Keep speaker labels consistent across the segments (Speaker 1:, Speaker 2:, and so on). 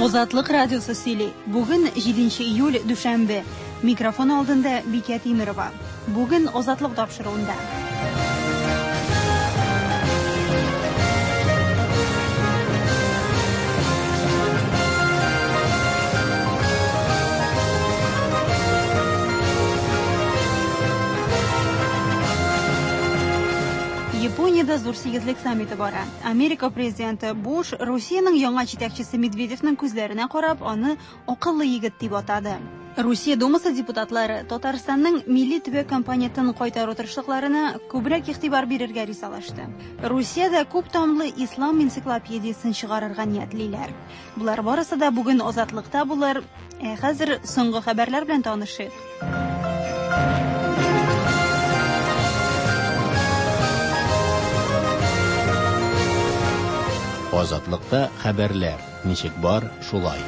Speaker 1: Азатлык радиосы сөйли. Бүген 7 июль дүшәмбе. Микрофон алдында Бикә Тимирова. Бүген Азатлык тапшыруында. Япониядә зур сигезлек саммиты бара. Америка президенты Буш Русиянең яңа җитәкчесе Медведевның күзләренә карап, аны акыллы егет дип атады. Русия Думасы депутатлары Татарстанның милли төбәк компонентын кайтару тырышлыкларына күбрәк игътибар бирергә ризалашты. Русиядә күп тамлы ислам энциклопедиясын чыгарырга ниятлиләр. Булар барысы да бүген Азатлыкта булыр. Хәзер соңгы хәбәрләр белән танышыйк.
Speaker 2: Азатлыкта хәбәрләр. Ничек бар, шулай.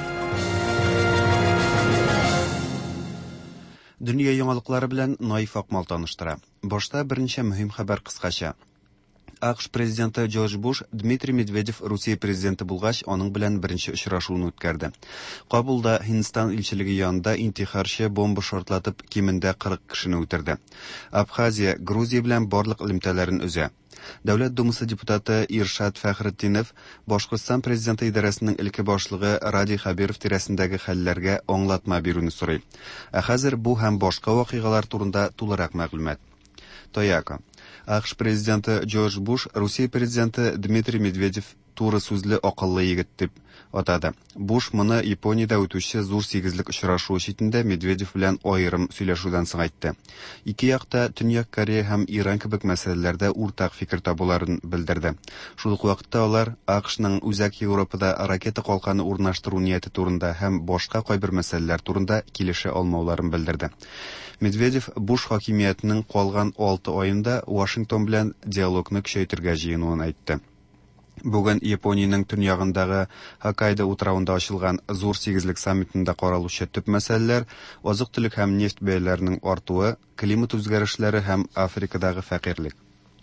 Speaker 3: Дөнья яңалыклары белән Наиф Акмал таныштыра. Башта берничә мөһим хәбәр кыскача. АКШ президенты Джордж Буш Дмитрий Медведев Русия президенты булгач, аның белән беренче очрашуын үткәрде. Кабулда Һиндстан илчелеге янында интихарчы бомба шартлатып кимендә 40 кешене үтерде. Абхазия Грузия белән барлык элемтәләрен үзә. Дәүләт Думасы депутаты Иршат Фәхретдинов Башкортстан президенты идарәсенең илке башлыгы Ради Хабиров тирәсендәге хәлләргә аңлатма бирүне сорый. Хәзер бу һәм башка вакыйгалар турында тулырак мәгълүмат. Тояка. АКШ президенты Джордж Буш Русия президенты Дмитрий Медведев туры сүзле акыллы егет дип атады. Буш моны Япониядә үтүче зур сигезлек очрашуы читендә Медведев белән аерым сөйләшүдән соң әйтте. Ике якта Төньяк Корея һәм Иран кебек мәсьәләләрдә уртак фикер табуларын белдерде. Шул ук вакытта алар АКШның үзәк Европада ракета калканы урнаштыру нияте турында һәм башка кайбер мәсьәләләр турында килешә алмауларын белдерде. Медведев Буш хакимиятенең калган 6 аенда Вашингтон белән диалогны көчәйтергә җыенуын әйтте. Бүген Япониянең төньягындагы Хоккайдо утравында ачылган зур сигезлек саммитында каралучы төп мәсьәләләр азык-төлек һәм нефть бәяләренең артуы, климат үзгәрешләре һәм Африкадагы фәкыйрьлек.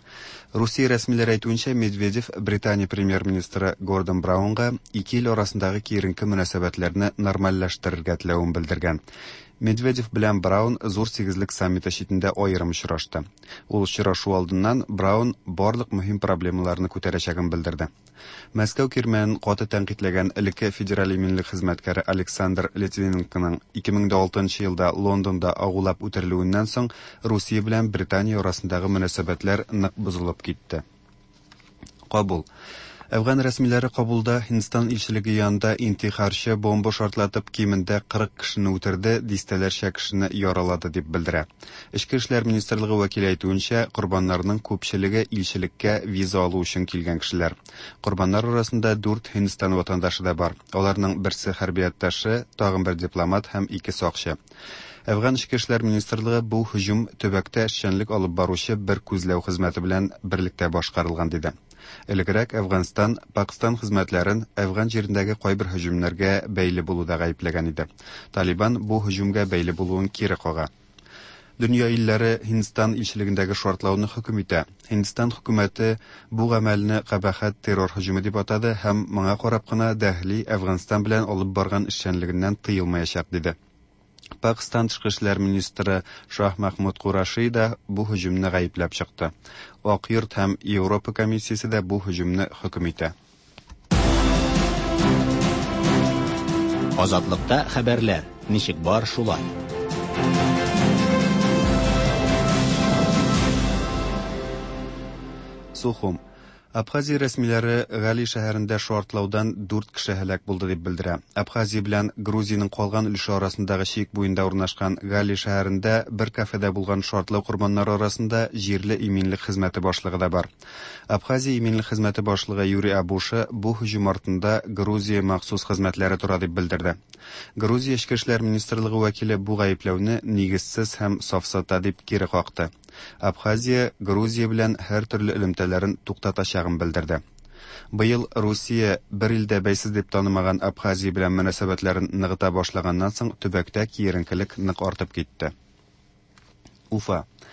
Speaker 3: Русия рәсмиләре әйтүенчә, Медведев Британия премьер-министры Гордон Браунга ике ил арасындагы киеренке мөнәсәбәтләрне нормальләштерергә теләвен белдергән. Медведев белән Браун зур сигезлек саммиты читендә аерым очрашты. Ул очрашу алдыннан Браун барлык мөһим проблемаларны күтәрәчәген белдерде. Мәскәү кирмәнен каты тәнкыйтьләгән элекке федераль иминлек хезмәткәре Александр Литвиненконың 2006 елда Лондонда агулап үтерелүеннән соң Русия белән Британия арасындагы мөнәсәбәтләр нык бозылып китте. Кабул. Әфган рәсмиләре Кабулда Һиндстан илчелеге янында интихарчы бомба шартлатып кимендә 40 кешене үтерде, дистәләрчә кешене яралады дип белдерә. Эчке эшләр министрлыгы вәкиле әйтүенчә, курбаннарның күпчелеге илчелеккә виза алу өчен килгән кешеләр. Курбаннар арасында 4 Һиндстан ватандашы да бар. Аларның берсе хәрби атташы, тагын бер дипломат һәм 2 сакчы. Әфган эчке эшләр министрлыгы бу һөҗүм төбәктә эшчәнлек алып баручы бер күзләү хезмәте белән берлектә башкарылган диде. Элегрәк Әфганстан, Пакистан хезмәтләрен Әфган җирендәге кайбер һөҗүмнәргә бәйле булуда гаепләгән иде. Талибан бу һөҗүмгә бәйле булуын кире кага. Дөнья илләре Һиндстан илчелегендәге шартлауны хөкем итә. Һиндстан хөкүмәте бу гамәлне кабахәт террор һөҗүме дип атады һәм моңа карап кына Дәһли Әфганстан белән алып барган эшчәнлегеннән тыелмаячак диде. Пакистан тышкы эшләр министры Шах Махмуд Кураши да бу һөҗүмне гаепләп чыкты. Ак йорт һәм Европа комиссиясе дә бу һөҗүмне хөкем итә.
Speaker 2: Азатлыкта хәбәрләр. Ничек бар, шулай.
Speaker 3: Сухум. Абхазия рәсмиләре Гали шәһәрендә шартлаудан 4 кеше һәлак булды дип белдерә. Абхазия белән Грузиянең калган өлеше арасындагы чик буенда урнашкан Гали шәһәрендә бер кафеда булган шартлау курбаннары арасында җирле иминлек хезмәте башлыгы да бар. Абхазия иминлек хезмәте башлыгы Юрий Абуша бу һөҗүм артында Грузия махсус хезмәтләре тора дип белдерде. Грузия эчке эшләр министрлыгы вәкиле бу гаепләүне нигезсез һәм сафсата дип кире какты. Абхазия Грузия белән һәр төрле элемтәләрен туктатачагын белдерде. Быел Русия бер илдә бәйсез дип танымаган Абхазия белән мөнәсәбәтләрен ныгыта башлаганнан соң төбәктә киеренкелек нык артып китте. Уфа.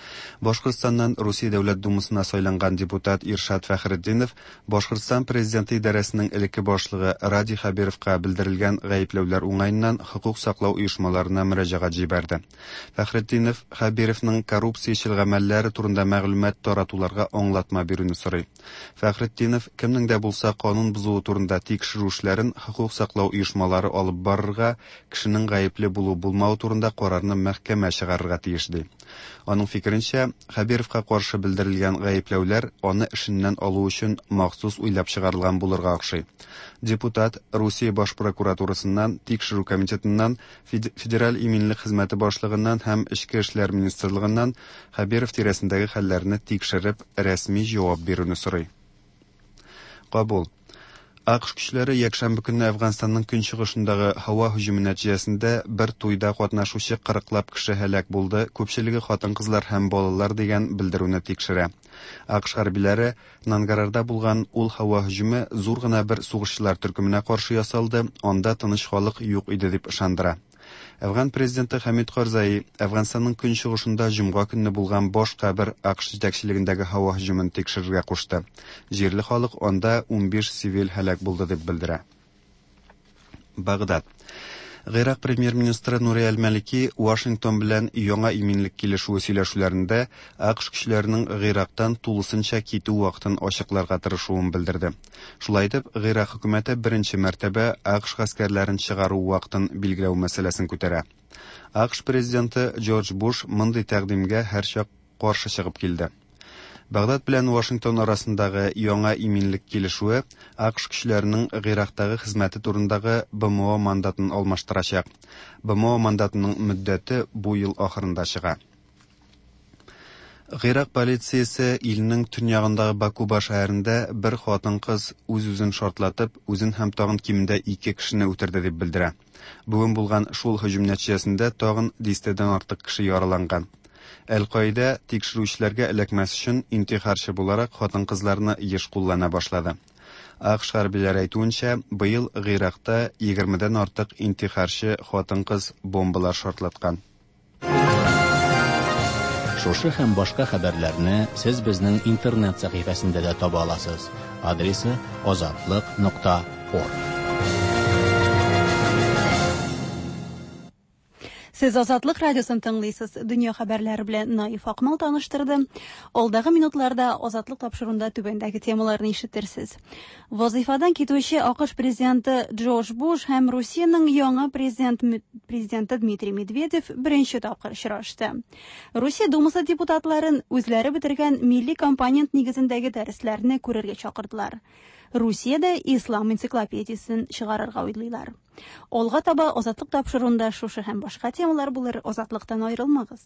Speaker 3: Башкортстаннан Русия дәүләт думасына сайланган депутат Иршат Фәхретдинов Башкортстан президенты идарәсенең элекке башлыгы Ради Хабировка белдерелгән гаепләүләр уңаеннан хокук саклау оешмаларына мөрәҗәгать җибәрде. Фәхретдинов Хабировның коррупциячел гамәлләре турында мәгълүмат таратуларга аңлатма бирүне сорый. Фәхретдинов кемнең дә булса канун бузуы турында тикшерү эшләрен хокук саклау оешмалары алып барырга, кешенең гаепле булу-булмау турында карарны мәхкәмә чыгарырга тиеш ди. Аның фикеренчә, Хабировка каршы белдерелгән гаепләүләр аны эшеннән алу өчен махсус уйлап чыгарылган булырга охшый. Депутат Русия баш прокуратурасыннан, тикшерү комитетыннан, федераль иминлек хезмәте башлыгыннан һәм Эчке эшләр министрлыгыннан Хабиров тирәсендәге хәлләрне тикшереп, рәсми җавап бирүне сорый. Кабул. АКШ көчләре якшәмбе көнне Әфганстанның көнчыгышындагы һава һөҗүме нәтиҗәсендә бер туйда катнашучы 40лап кеше һәлак булды, күпчелеге хатын-кызлар һәм балалар дигән белдерүне тикшерә. АКШ хәрбиләре Нангарарда булган ул һава һөҗүме зур гына бер сугышчылар төркеменә каршы ясалды, анда тыныч халык юк иде дип ышандыра. Әфган президенты Хамид Карзаи Әфганстанның көнчыгышында җомга көнне булган башка бер АКШ җитәкчелегендәге һава һөҗүмен тикшерергә кушты. Җирле халык анда 15 цивил һәлак булды дип белдерә. Багдад. Гыйрак премьер-министры Нури Аль-Малики Вашингтон белән яңа иминлек килешүе сөйләшүләрендә АКШ көчләренең Гыйрактан тулысынча китү вакытын ачыкларга тырышуын белдерде. Шулай итеп, Гыйрак хөкүмәте беренче мәртәбә АКШ гаскәрләрен чыгару вакытын билгеләү мәсьәләсен күтәрә. АКШ президенты Джордж Буш мондый тәкъдимгә һәрчак каршы чыгып килде. Багдад белән Вашингтон арасындагы яңа иминлек килешүе АКШ көчләренең Гыйрактагы хезмәте турындагы БМО мандатын алмаштырачак. БМО мандатының мөддәте бу ел ахырында чыга. Гыйрак полициясе илнең төньягындагы Бакуба шәһәрендә бер хатын-кыз үз-үзен шартлатып, үзен һәм тагын кимендә 2 кешене үтерде дип белдерә. Бүген булган шул һөҗүм нәтиҗәсендә тагын 10дән артык кеше яраланган. Әл-Каида тикшерүчеләргә эләкмәс өчен интихарчы буларак хатын-кызларны еш куллана башлады. АКШ хәрбиләре әйтүенчә, быел Гыйракта 20дән артык интихарчы хатын-кыз бомбалар шартлаткан.
Speaker 2: Шушы һәм башка хәбәрләрне сез безнең интернет сәхифәсендә дә таба аласыз. Адресы azatlyk.org.
Speaker 1: Сез Азатлык радиосын тыңлыйсыз. Дөнья хәбәрләре белән Наиф Акмал таныштырды. Алдагы минутларда Азатлык тапшырында түбәндәге темаларны ишетерсез. Вазифадан китүче АКШ президенты Джордж Буш һәм Русиянең яңа президенты Дмитрий Медведев беренче тапкыр очрашты. Русия думасы депутатларын үзләре бетергән милли компонент нигезендәге дәресләрне күрергә чакырдылар. Русиядә ислам энциклопедиясын чыгарырга уйлыйлар. Алга таба Азатлык тапшырында шушы һәм башка темалар булыр. Азатлыктан аерылмагыз.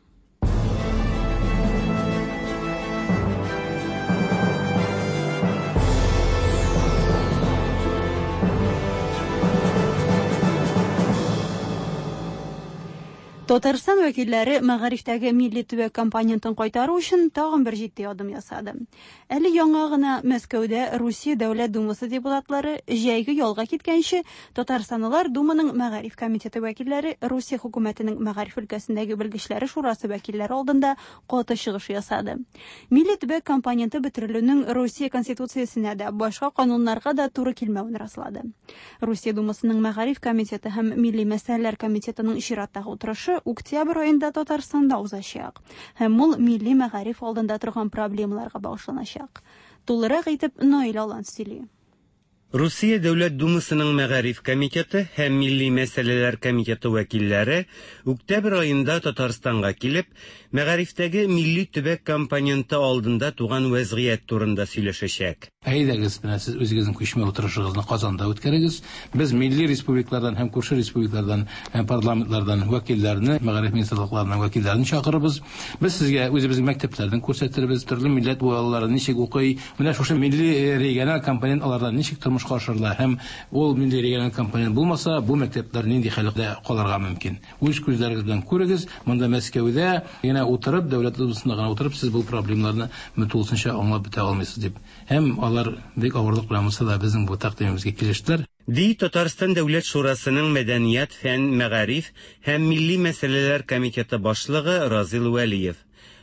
Speaker 1: Татарстан вәкилләре мәгарифтәге милли төбәк компонентын кайтару өчен тагын бер җитди адым ясады. Әле яңа гына Мәскәүдә Русия дәүләт думасы депутатлары җәйге ялга киткәнче Татарстанлылар думаның мәгариф комитеты вәкилләре Русия хөкүмәтенең мәгариф өлкәсендәге белгечләре шурасы вәкилләре алдында каты чыгыш ясады. Милли төбәк компоненты бетерелүнең Русия конституциясенә дә, башка кануннарга да туры килмәвен раслады. Русия думасының мәгариф комитеты һәм милли мәсьәләләр комитетының чираттагы утырышы октябрь аенда Татарстанда узачак һәм ул милли мәгариф алдында торган проблемаларга багышланачак. Тулырак итеп Наил Алан сөйли.
Speaker 4: Русия дәүләт думасының мәгариф комитеты һәм милли мәсьәләләр комитеты вәкилләре октябрь аенда Татарстанга килеп, мәгарифтәге милли төбәк компоненты алдында туган вәзгыять турында сөйләшәчәк.
Speaker 5: Әйдәгез, сез үзегезнең күчмә утырышыгызны Казанда үткәрегез. Без милли республикалардан һәм күрше республикалардан һәм парламентлардан вәкилләрне, мәгариф министрлыкларының вәкилләрен чакырыбыз. Без сезгә үзебезнең мәктәпләрдән күрсәтербез, төрле милләт балалары ничек укый, менә шушы милли региональ компонент алардан ничек тормыш каршырла һәм ул милли региональ компонент булмаса, бу мәктәпләр нинди хәлдә калырга мөмкин. Үз күзләрегез белән күрегез. Монда Мәскәүдә генә утырып, дәүләт думасында гына утырып, сез бу проблемаларны мөтәвәсситләшә аңлап бетә алмыйсыз дип. Һәм алар бик авырлык белән булса да безнең бу тәкъдимебезгә килештеләр.
Speaker 4: Ди Татарстан дәүләт шурасының мәдәният, фән, мәгариф һәм милли мәсьәләләр комитеты башлыгы Разил Вәлиев.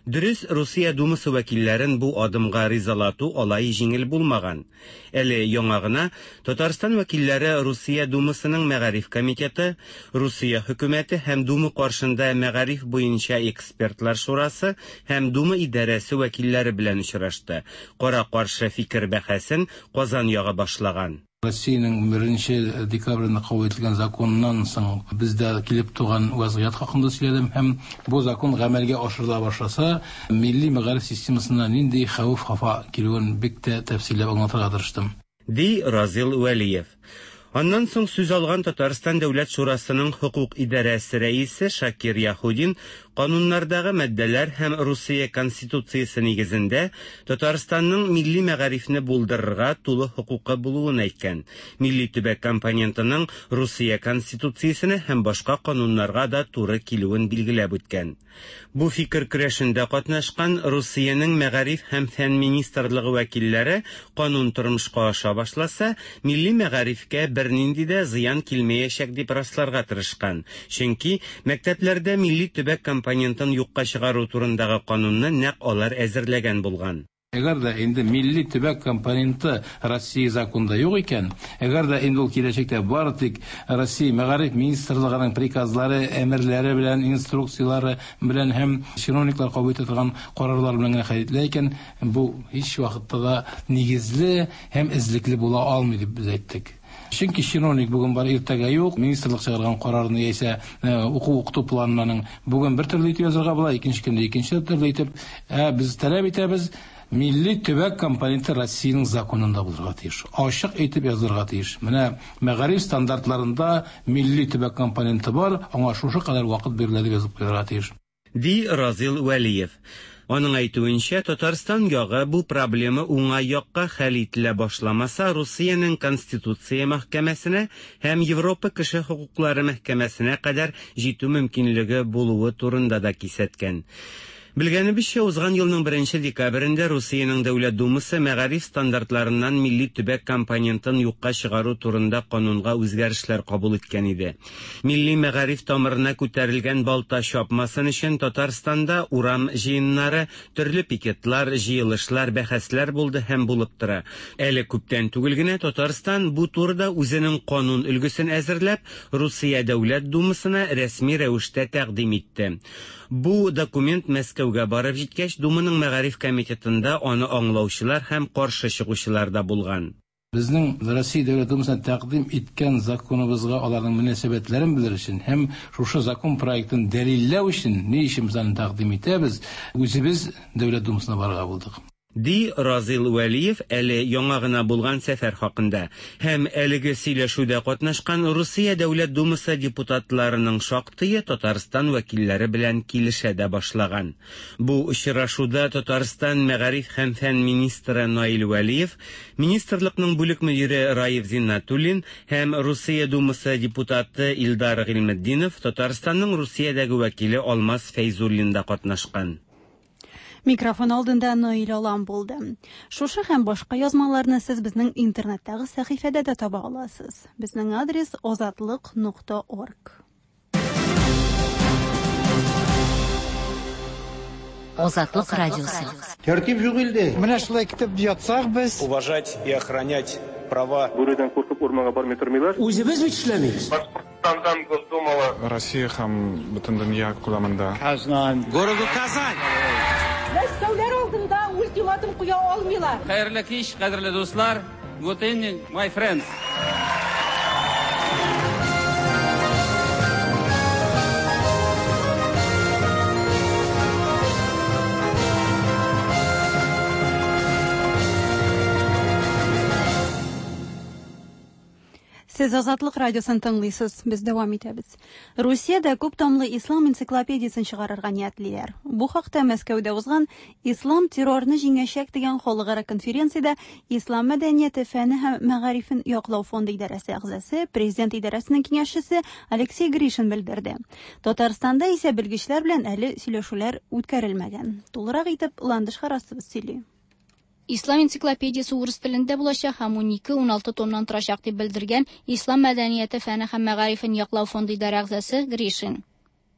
Speaker 4: Дөрес, Русия Думасы вәкилләрен бу адымга ризалату алай җиңел булмаган. Әле яңа гына Татарстан вәкилләре Русия Думасының мәгариф комитеты, Русия хөкүмәте һәм Дума каршында мәгариф буенча экспертлар шурасы һәм Дума идарәсе вәкилләре белән очрашты. Кара-каршы фикер бәхәсен Казан ягы башлаган.
Speaker 5: Россиянең 1 декабрендә кабул ителгән законнан соң бездә килеп туган вазгыять хакында сөйләдем һәм бу закон гамәлгә ашырыла башласа, милли мәгариф системасына нинди хәвеф-хафа килүен бик тә тәфсилләп аңлатырга тырыштым.
Speaker 4: Ди Разил Вәлиев. Аннан соң сүз алган Татарстан Дәүләт Шурасының хукук идарәсе рәисе Шакир Яһудин кануннардагы маддәләр һәм Русия Конституциясе нигезендә Татарстанның милли мәгарифне булдырырга тулы хукукы булуын әйткән. Милли төбәк компонентының Русия Конституциясенә һәм башка кануннарга да туры килүен билгеләп үткән. Бу фикер көрәшендә катнашкан Русиянең мәгариф һәм фән министрлыгы вәкилләре канун тормышка аша башласа, милли мәгарифкә бернинди дә зыян килмәячәк дип расларга тырышкан. Чөнки мәктәпләрдә милли төбәк компонентын юкка чыгару турындагы канунны нәкъ алар әзерләгән булган.
Speaker 5: Әгәр дә инде милли төбәк компоненты Россия законында юк икән, әгәр дә инде ул киләчәктә бары тик Россия мәгариф министрлыгының приказлары, әмерләре белән, инструкциялары белән һәм чиновниклар кабул итә торган карарлар белән хәйтле икән, бу һич вакытта да нигезле һәм эзлекле була алмый дип без әйттек. Чөнки чиновник бүген бар, иртәгә юк, министрлык чыгарган карарны яисә уку планының бүген бер төрле итеп язарга була, икенче көндә икенче төрле итеп, без таләп итәбез. Милли төбәк компоненты Россиянең законында булырга тиеш. Ачык әйтеп язырга тиеш. Менә мәгариф стандартларында милли төбәк компоненты бар, аңа шушы кадәр вакыт бирелә дип язып куярга тиеш.
Speaker 4: Ди Разил Вәлиев. Аның әйтүенчә, Татарстан ягы бу проблема уңай якка хәл ителә башламаса, Русиянең Конституция мәхкәмәсенә һәм Европа кеше хукуклары мәхкәмәсенә кадәр җитү мөмкинлеге булуы турында да кисәткән. Белгәнебезчә, узган елның 1 декабрендә Русиянең Дәүләт Думасы мәгариф стандартларыннан милли төбәк компонентын юкка чыгару турында канунга үзгәрешләр кабул иткән иде. Милли мәгариф тамырына күтәрелгән балта чапмасын өчен Татарстанда урам җыеннары, төрле пикетлар, җыелышлар, бәхәсләр булды һәм булып тора. Әле күптән түгел генә Татарстан бу турыда үзенең канун өлгесен әзерләп, Русия Дәүләт Думасына рәсми рәвештә тәкъдим итте. Бу документ Мәскәүгә барып җиткәч, Думаның мәгариф комитетында аны аңлаучылар һәм каршы чыгучылар да булган.
Speaker 5: Безнең Россия Дәүләт Думасына тәкъдим иткән законыбызга аларның мөнәсәбәтләрен белер өчен һәм шушы закон проектын дәлилләү өчен ни өчен без аны тәкъдим итәбез, үзебез Дәүләт Думасына барырга булдык.
Speaker 4: Ди Разил Вәлиев әле яңа гына булган сәфәр хакында һәм әлеге сөйләшүдә катнашкан Русия Дәүләт Думасы депутатларының шактые Татарстан вәкилләре белән килешә дә башлаган. Бу очрашуда Татарстан мәгариф һәм фән министры Наил Вәлиев, министрлыкның бүлек мөдире Раев Зиннатуллин һәм Русия Думасы депутаты Илдар Гыйлметдинов, Татарстанның Русиядәге вәкиле Алмаз Фәйзуллин да катнашкан.
Speaker 1: Микрофон алдында Наил Алам булды. Шушы һәм башка язмаларны сез безнең интернеттагы сәхифәдә дә таба аласыз. Безнең адрес azatlык.org.
Speaker 6: Азатлык радиосы.
Speaker 7: Тәртип юк илдә.
Speaker 8: Менә шулай китеп ятсак без.
Speaker 9: Уважать и охранять права.
Speaker 10: Бүредән куркып урманга бармый тормыйлар.
Speaker 8: Үзебез бит эшләмибез.
Speaker 10: Башкортстандан Госдумала
Speaker 11: Россия һәм бөтен дөнья күләмендә.
Speaker 8: Городу Казань.
Speaker 12: Мәскәүләр алдында ультиматум куя алмыйлар.
Speaker 13: Хәерле кич, кадерле дуслар. Good evening, my friends.
Speaker 1: Сез Азатлык радиосын тыңлыйсыз, без дәвам итәбез. Русиядә күп томлы ислам энциклопедиясын чыгарырга ниятлиләр. Бу хакта Мәскәүдә узган Ислам террорны җиңәчәк дигән халыкара конференцияда Ислам мәдәнияте, фәне һәм мәгарифен яклау фонды идарәсе әгъзасы, президент идарәсенең киңәшчесе Алексей Гришин белдерде. Татарстанда исә белгечләр белән әле сөйләшүләр үткәрелмәгән. Тулырак итеп Ландыш Харасыбыз сөйли.
Speaker 6: Ислам энциклопедиясы урыс телендә булачак һәм 12-16 томнан торачак дип белдергән Ислам мәдәнияте, фәне һәм мәгарифен яклау фонды идарә әгъзасы Гришин.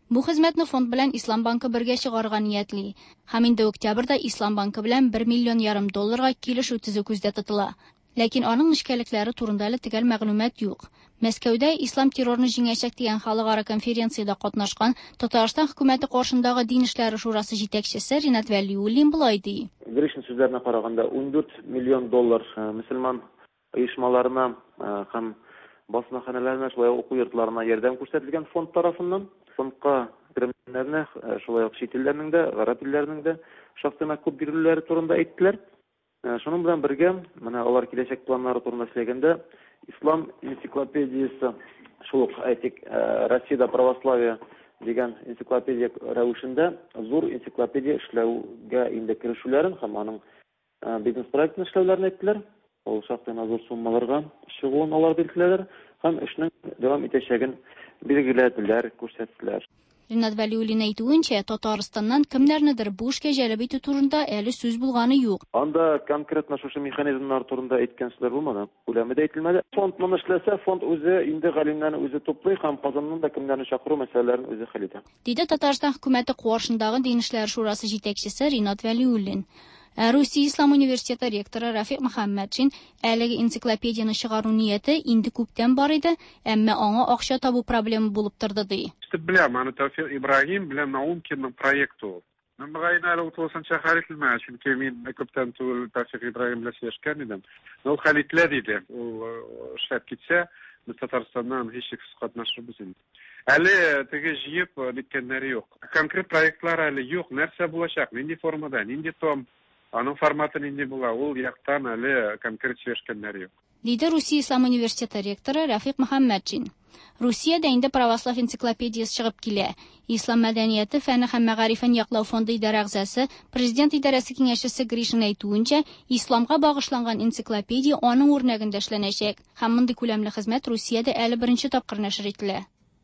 Speaker 6: Бу хезмәтне фонд белән Ислам банкы бергә чыгарга ниятли. Һәм инде октябрьдә Ислам банкы белән 1,5 миллион долларга килешү төзү күздә тотыла. Ләкин аның нечкәлекләре турында әле төгәл мәгълүмат юк. Мәскәүдә Ислам террорны җиңәчәк дигән халыкара конференцияда катнашкан Татарстан хөкүмәте каршындагы Дин эшләре шурасы җитәкчесе Ринат Вәлиуллин булай ди.
Speaker 7: Грешин сүзләренә караганда 14 миллион доллар мөселман оешмаларына һәм басмаханәләренә, шулай ук уку йортларына ярдәм күрсәтелгән фонд тарафыннан. Фондка керемнәрне шулай ук чит илләрнең дә, гарәп илләрнең дә шактый күп бирүләре турында әйттеләр. Шуның белән бергә, менә алар киләчәк планнары турында сөйләгәндә, Ислам энциклопедиясе, шул ук әйтик, Россиядә православие дигән энциклопедия рәвешендә зур энциклопедия эшләүгә инде керешүләрен һәм аның бизнес проектын эшләүләрен әйттеләр. Ул шактый зур суммаларга чыгуын алар билгеләделәр һәм эшнең дәвам итәчәген билгеләделәр, күрсәттеләр.
Speaker 6: Ринат Вәлиуллин әйтүенчә, Татарстаннан кемнәрнедер бу эшкә җәлеп итү турында әле сүз булганы юк.
Speaker 7: Анда конкретно шушы механизмнар турында әйткән сүзләр булмады. Күләме дә әйтелмәде. Фонд моны эшләсә, фонд үзе инде галимнәрне үзе туплый һәм Казаннан да кемнәрне чакыру мәсьәләләрен үзе хәл итә.
Speaker 6: Диде Татарстан хөкүмәте каршындагы Дин эшләре шурасы җитәкчесе Ринат Вәлиуллин. Русия Ислам университеты ректоры Рафик Мөхәммәтшин әлеге энциклопедияны чыгару нияте инде күптән бар иде, әмма аңа акча табу проблема булып торды ди.
Speaker 11: Беләм, аны Тәүфик Ибраһим белән Наумкинның проекты. Мен быгайнары утылсанча хәлителмә, чөнки мин күптән түгел Тәүфик Ибраһим белән сөйләшкән идем. Ул хәлитләр иде. Ул эшләп китсә, без Татарстаннан һичшиксез катнашырбыз инде. Әле теге җыеп диткәннәре юк. Конкрет проектлар әле юк. Нәрсә булачак? Нинди формада, нинди том? Аның форматы нинди була? Ул яктан әле конкрет сөйләшкәннәре юк.
Speaker 6: Диде Русия Ислам университеты ректоры Рафик Мөхәммәтшин. Русиядә инде православ энциклопедиясе чыгып килә. Ислам мәдәнияте, фәне һәм мәгарифен яклау фонды идарә әгъзасы, президент идарәсе киңәшчесе Гришин әйтүенчә, исламга багышланган энциклопедия аның үрнәгендә эшләнәчәк. Һәм мондый күләмле хезмәт Русиядә әле беренче тапкыр нәшер ителә.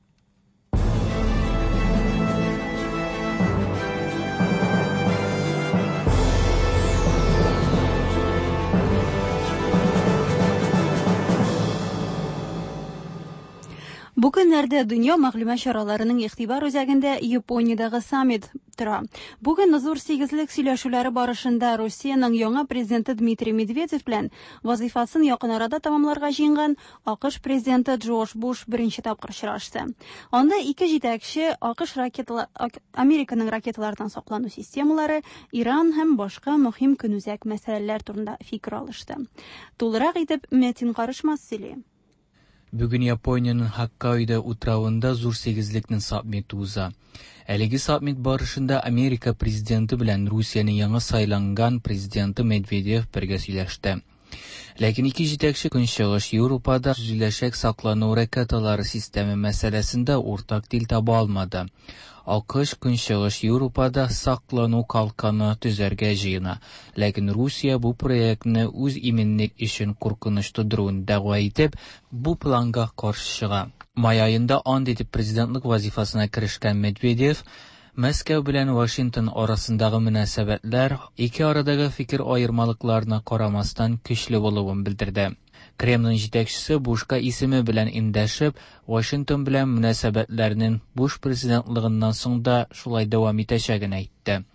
Speaker 1: Бу көннәрдә дөнья мәгълүмат чараларының игътибар үзәгендә Япониядагы саммит тора. Бүген зур сигезлек сөйләшүләре барышында Россиянең яңа президенты Дмитрий Медведев белән вазифасын якын арада тамамларга җыенган АКШ президенты Джордж Буш беренче тапкыр очрашты. Анда ике җитәкче Американың ракеталардан саклану системалары, Иран һәм башка мөһим көнүзәк мәсьәләләр турында фикер алышты. Тулырак итеп Метин Карышмас сөйли.
Speaker 14: Бүген Япониянең Хоккайдо утравында зур сигезлекнең саммиты уза. Әлеге саммит барышында Америка президенты белән Русиянең яңа сайланган президенты Медведев бергә сөйләште. Ләкин ике җитәкче Көнчыгыш Европада төзеләчәк саклану ракеталары системы мәсьәләсендә уртак тел таба алмады. АКШ Көнчыгыш Европада саклану калканы төзәргә җыена. Ләкин Русия бу проектны үз именлек өчен куркыныч тудыруын дәгъва итеп, бу планга каршы чыга. Май аенда анд итеп президентлык вазифасына керешкән Медведев Мәскәү белән Вашингтон арасындагы мөнәсәбәтләр ике арадагы фикер аермалыкларына карамастан көчле булуын белдерде. Кремль җитәкчесе Бушка исеме белән индәшеп, Вашингтон белән мөнәсәбәтләрнең Буш президентлыгыннан соң да шулай дәвам итәчәген әйтте.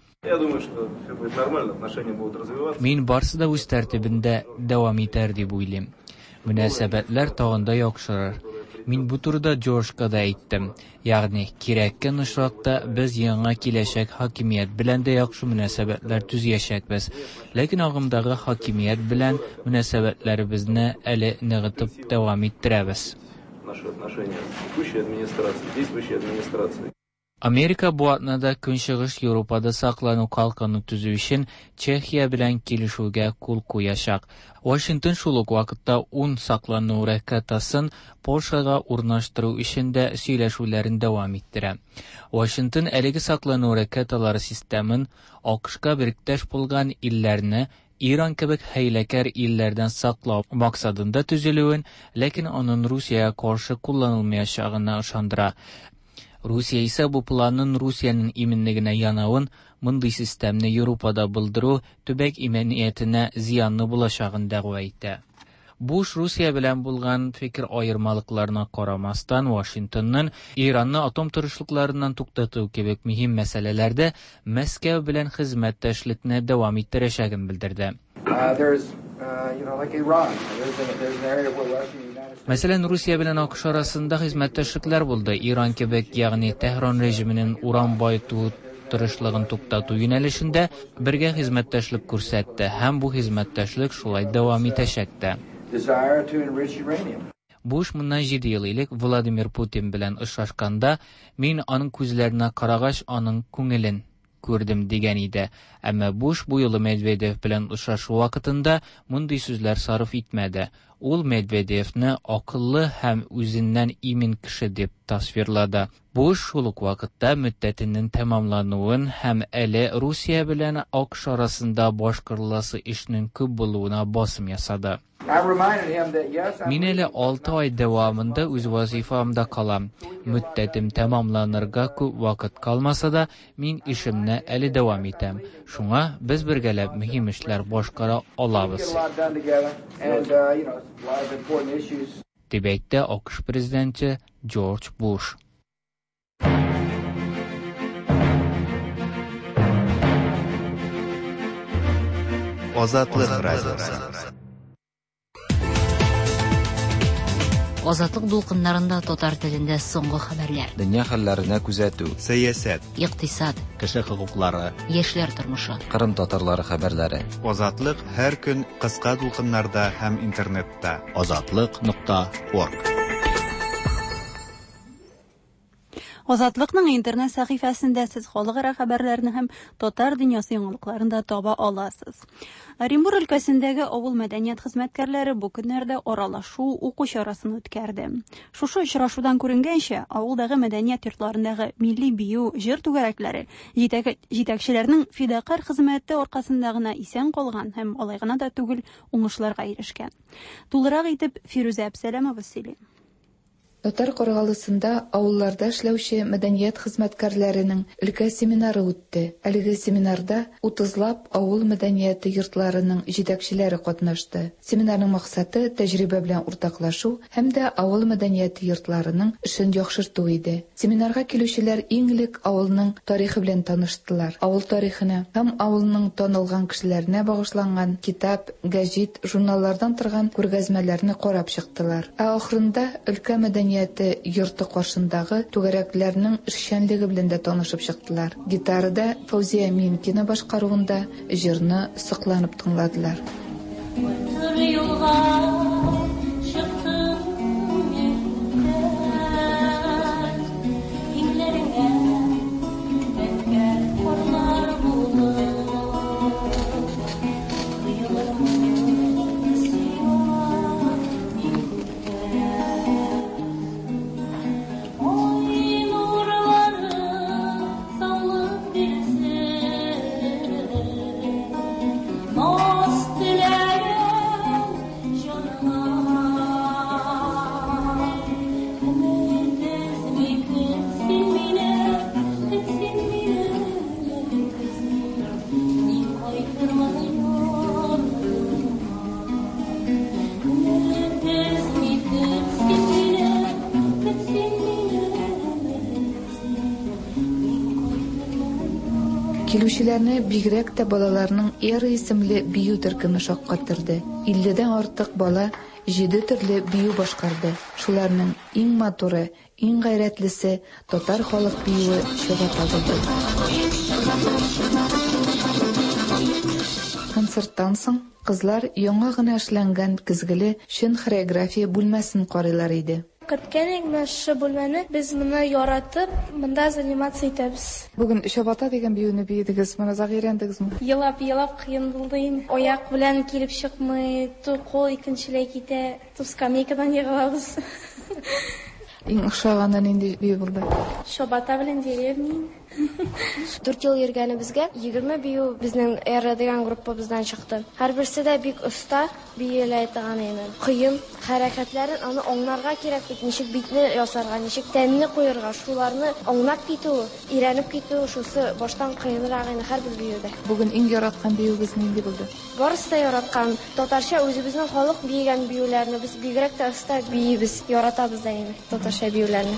Speaker 14: Мин барсы да үз тәртибендә дәвам итәр дип уйлыйм. Мөнәсәбәтләр тагын да яхшырыр. Мин бу турыда Джорджка да әйттем. Ягъни, кирәккән очракта без яңа киләчәк хакимият белән дә яхшы мөнәсәбәтләр төзәячәкбез. Ләкин агымдагы хакимият белән мөнәсәбәтләребезне әле ныгытып дәвам иттерәбез. Америка бу атнада Көнчыгыш Европада саклану калканы төзү өчен Чехия белән килешүгә кул куячак. Вашингтон шул ук вакытта 10 саклану ракетасын Польшага урнаштыру өчен дә сөйләшүләрен дәвам иттерә. Вашингтон әлеге саклану ракеталары системын АКШка биректәш булган илләрне Иран кебек хәйләкәр илләрдән саклау максатында төзелүен, ләкин аның Русиягә каршы кулланылмаячагына ышандыра. Русия исә бу планның Русиянең именлегенә янавын, мондый системны Европада булдыру төбәк имәниятенә зыянны булачагын дәгъва итә. Буш Русия белән булган фикер аермалыкларына карамастан Вашингтонның Иранны атом тырышлыкларыннан туктату кебек мөһим мәсьәләләрдә Мәскәү белән хезмәттәшлекне дәвам иттерәчәген белдерде. Мәсәлән, Русия белән АКШ арасында хезмәттәшлекләр булды. Иран кебек, ягъни Тәһран режимының уран байыту тырышлыгын туктату юнәлешендә бергә хезмәттәшлек күрсәтте һәм бу хезмәттәшлек шулай дәвам итәчәк тә. Буш моннан 7 ел элек Владимир Путин белән очрашканда мин аның күзләренә карагач аның күңелен күрдем дигән иде. Әмма Буш бу юлы Медведев белән очрашу вакытында мондый сүзләр сарыф итмәде. Ул Медведевны акыллы һәм үзеннән имин кеше дип тасвирлады. Буш шул ук вакытта мөддәтенең тәмамлануын һәм әле Русия белән АКШ арасында башкарыласы эшнең күп булуына басым ясады. Мин әле 6 ай дәвамында үз вазифамда калам. Мөддәтем тәмамланырга күп вакыт калмаса да, мин эшемне әле дәвам итәм. Шуңа без бергәләп мөһим эшләр башкара алабыз. Дип әйтте АКШ президенты Джордж Буш.
Speaker 3: Азатлык радиосы.
Speaker 15: Азатлык дулкыннарында татар телендә соңгы хәбәрләр.
Speaker 16: Дөнья хәлләренә күзәтү,
Speaker 3: сәясәт,
Speaker 15: икътисад,
Speaker 2: кеше хокуклары,
Speaker 15: яшьләр тормышы,
Speaker 16: Кырым татарлары хәбәрләре.
Speaker 3: Азатлык һәр көн кыска дулкыннарда һәм интернетта.
Speaker 2: Азатлык.org.
Speaker 1: Азатлыкның интернет сәхифәсендә сез халыкара хәбәрләрне һәм татар дөньясы яңалыкларын да таба аласыз. Оренбур өлкәсендәге авыл мәдәният хезмәткәрләре бу көннәрдә аралашу, уку чарасын үткәрде. Шушы очрашудан күренгәнчә, авылдагы мәдәният йортларындагы милли бию, җыр түгәрәкләре җитәкчеләрнең фидакар хезмәте аркасында гына исән калган һәм алай гына да түгел уңышларга ирешкән. Тулырак итеп Фирүзә Әбсәләмова сөйли.
Speaker 17: Татар Каргалысында авылларда эшләүче мәдәният хезмәткәрләренең өлкә семинары үтте. Әлеге семинарда 30лап авыл мәдәнияты йортларының җитәкчеләре катнашты. Семинарның максаты тәҗрибә белән уртаклашу һәм дә авыл мәдәнияты йортларының эшен яхшырту иде. Семинарга килүчеләр иң элек авылның тарихы белән таныштылар. Авыл тарихына һәм авылның танылган кешеләренә багышланган китап, гәҗит, журналлардан торган күргәзмәләрне карап чыктылар. Ахырында өлкә мәдәнияты йорты каршындагы түгәрәкләрнең эшчәнлеге белән дә танышып чыктылар. Гитарада Фаузия Минкина башкаруында җырны сыкланып тыңладылар. Килүчеләрне бигрәк тә балаларның эра исемле бию төркеме шаккатырды. 50дән артык бала 7 төрле бию башкарды. Шуларның иң матуры, иң гайрәтлесе татар халык биюе чыгып алды. Концерттан соң кызлар яңа гына эшләнгән кызгылы шин хореография бүлмәсен карыйлар иде.
Speaker 18: Көткәнек мәшә бүлмәне без моны яратып, монда занимация итәбез.
Speaker 17: Бүген Шабата дигән биюне биедегез, моны загырендегезме?
Speaker 18: Елап кыен булды инде. Аяк белән килеп чыкмый, кул икенчеләй китә, скамейкадан егылабыз.
Speaker 17: Иң охшаганы нинди бию булды?
Speaker 18: Шабата белән деревня. 4 ел йөргәнебезгә 20 бию безнең эра дигән группабыздан чыкты. Һәрберсе дә бик оста биюләй торган иде. Кыйын хәрәкәтләрен аны аңларга кирәк бит, ничек битне ясарга, ничек тәнне куярга, шуларны аңлап китү, өйрәнеп китү, шусы баштан кыенрак иде һәрбер биюдә.
Speaker 17: Бүген иң яраткан биюгез нинди булды?
Speaker 18: Барысы да яраткан. Татарча үзебезнең халык биегән биюләрне без бигрәк тә оста биебез, яратабыз да инде татарча биюләрне.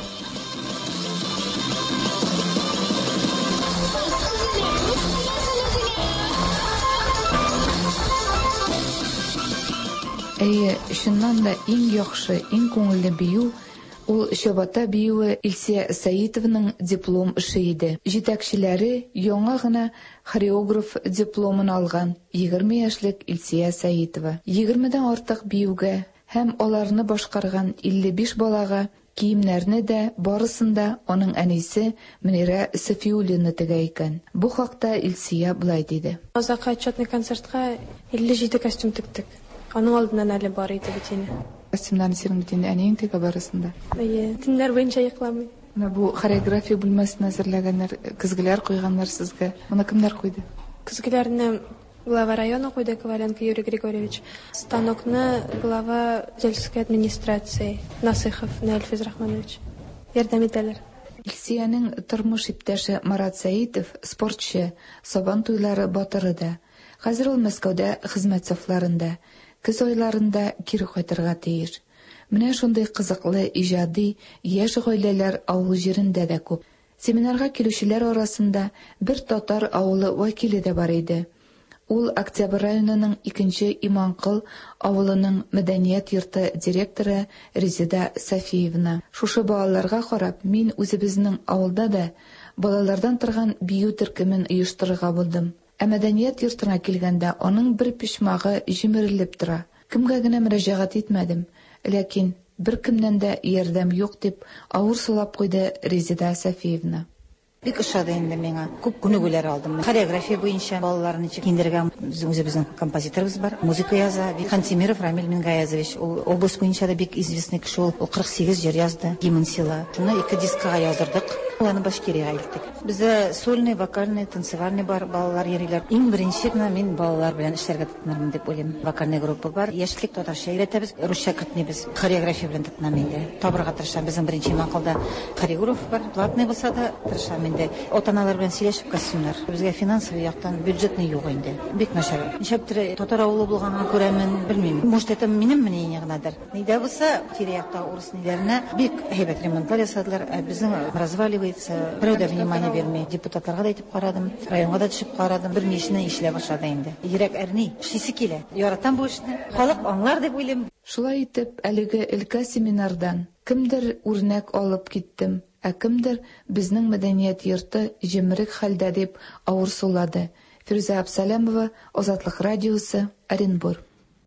Speaker 17: Шуннан да иң яхшы, иң күңелле бию ул Чабата биюе Илсия Саитованың диплом эше иде. Җитәкчеләре яңа гына хореограф дипломын алган 20 яшьлек Илсия Саитова. 20дән артык биюгә һәм аларны башкарган 55 балага киемнәрне дә барысында аның әнисе Мөнирә Сафиуллина тегә икән. Бу хакта Илсия булай диде.
Speaker 18: Азакка отчетный концертка 57 костюм тиктек. Аның алдыннан әле бар иде бит инде.
Speaker 17: Костюмнарны синең бит инде әнинең тегә барысында.
Speaker 18: Төннәр буенча йокламый.
Speaker 17: Бу хореография бүлмәсен әзерләгәннәр, көзгеләр куйганнар сезгә. Моны кемнәр куйды?
Speaker 18: Көзгеләрне глава района куйды Коваленко Юрий Григорьевич. Станокны глава сельской администрации Насыхов Наиль Физрахманович. Ярдәм итәләр.
Speaker 17: Илсиянең тормыш иптәше Марат Саитов спортчы, Сабан туйлары батыры да. Хәзер ул Мәскәүдә хезмәт сафларында. Көз айларында кире кайтырга тиеш. Менә шундый кызыклы иҗади яшь гаиләләр авыл җирендә дә күп. Семинарга килүчеләр арасында бер татар авылы вәкиле дә бар иде. Ул Октябрь районының 2-нче Иманкыл авылының мәдәният йорты директоры Резида Сафиевна. Шушы балаларга карап, мин үзебезнең авылда да балалардан торган бию төркемен оештырырга булдым. Ә мәдәният йортына килгәндә аның бер пишмагы җимерелеп тора. Кемгә генә мөрәҗәгать итмәдем, ләкин бер кемнән дә ярдәм юк дип авыр сулап куйды Резида Сафиевна.
Speaker 19: Бик ошады инде миңа. Күп күнегүләр алдым. Хореография буенча балаларны киендергән үзебезнең композиторыбыз бар. Музыка яза. Хантимиров Рамил Мингаязович. Ул область буенча да бик известный кеше. Ул 48 җыр язды. Гимн села. Шуны 2 дискага яздырдык. Аны Башкирияга илттек. Бездә сольный, вокальный, танцевальный бар балалар йөриләр. Иң беренче мин балалар белән эшләргә тотынырмын дип уйлыйм. Вокальный группа бар. Яшьлек татарча өйрәтәбез. Русча кертмибез. Хореография белән тотынам инде. Табырга тырышам. Безнең беренче Иманкылда хореограф бар. Платный булса да тырышам инде. Ota-аналар белән сөйләшеп костюмнар. Безгә финансовый яктан бюджетный юк инде. Бик начар. Ничәптер татар авылы булганга күрәмен, белмим. Может, это минем мнение гынадыр. Нидә булса, тирә-якта урыс ниләренә бик һәйбәт ремонтлар ясадылар. Безнең разваливается. Берәүдә внимание бирми. Депутатларга да әйтеп карадым, районга да төшеп карадым. Бер ничне эшләп башлады инде. Йөрәк әрни, шисе килә. Яратам бу эшне. Халык аңлар дип уйлыйм.
Speaker 17: Шулай итеп, әлеге өлкә семинардан кемдер үрнәк алып киттем. Ә кемдер безнең мәдәният йорты җимерек хәлдә дип авыр сулады. Фируза Абсалямова, Азатлык радиосы, Оренбург.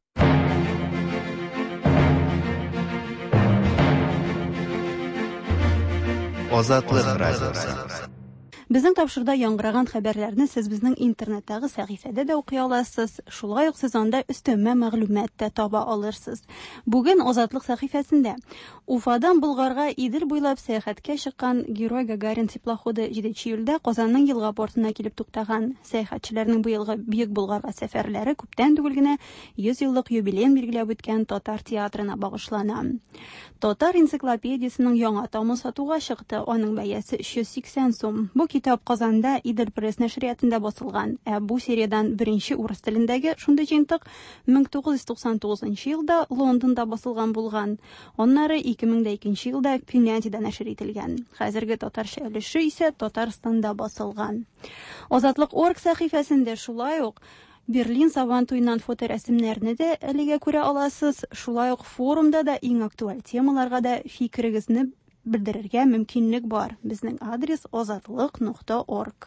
Speaker 3: Азатлык радиосы.
Speaker 1: Безнең тапшырда яңгыраган хәбәрләрне сез безнең интернеттагы сәхифәдә дә укый аласыз. Шулай ук сез анда өстәмә мәгълүмат та таба алырсыз. Бүген Азатлык сәхифәсендә Уфадан Болгарга Идел буйлап сәяхәткә чыккан Герой Гагарин теплоходы 7 июльдә Казанның Елга портына килеп туктаган. Сәяхәтчеләрнең бу елгы Бөек Болгарга сәфәрләре күптән түгел генә 100 еллык юбилейн билгеләп үткән Татар театрына багышлана. Татар энциклопедиясының яңа томы сатуга чыкты. Аның бәясе 380 сум. Бу китап Казанда Идел пресс нәшриятында басылган. Бу сериядан беренче урыс телендәге шундый җыентык 1999 елда Лондонда басылган булган. Аннары 2002 елда Финляндиядә нәшр ителгән. Хәзерге татарча өлеше исә Татарстанда басылган. Азатлык.орг сәхифәсендә шулай ук Берлин Сабан туйнан фоторәсемнәрне дә әлегә күрә аласыз. Шулай ук форумда да иң актуаль темаларга да фикерегезне белдерергә мөмкинлек бар. Безнең адрес azatlyk.org.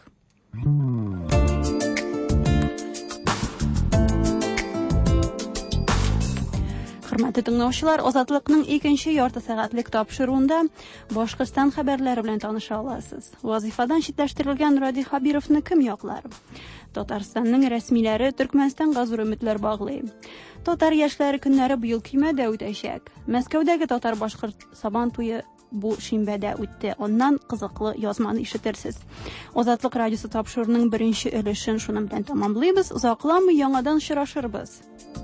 Speaker 1: Хөрмәтле тыңлаучылар, Азатлыкның 2нче ярты сәгатьлек тапшыруында Башкортстан хәбәрләре белән таныша аласыз. Вазифадан читләштерелгән Ради Хабировны кем яклар? Татарстанның рәсмиләре Төркмәнстанга зур өметләр баглый. Татар яшьләре көннәре быел көймәдә үтәчәк. Мәскәүдәге татар-башкорт Сабан туе бу шимбәдә үтте. Оннан кызыклы язманы ишетерсез. Азатлык радиосы тапшыруының беренче өлешен шуның белән тәмамлыйбыз. Узакламый яңадан очрашырбыз.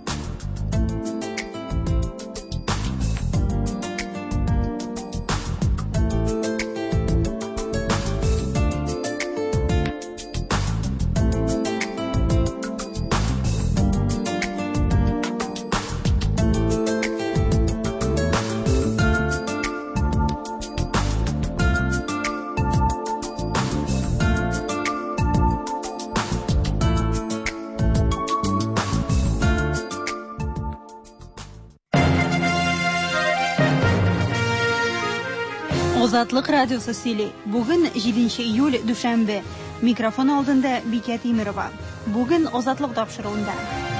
Speaker 1: Азатлык радиосы сөйли. Бүген 7 июль дүшәмбе. Микрофон алдында Бикә Тимирова. Бүген Азатлык тапшыруында.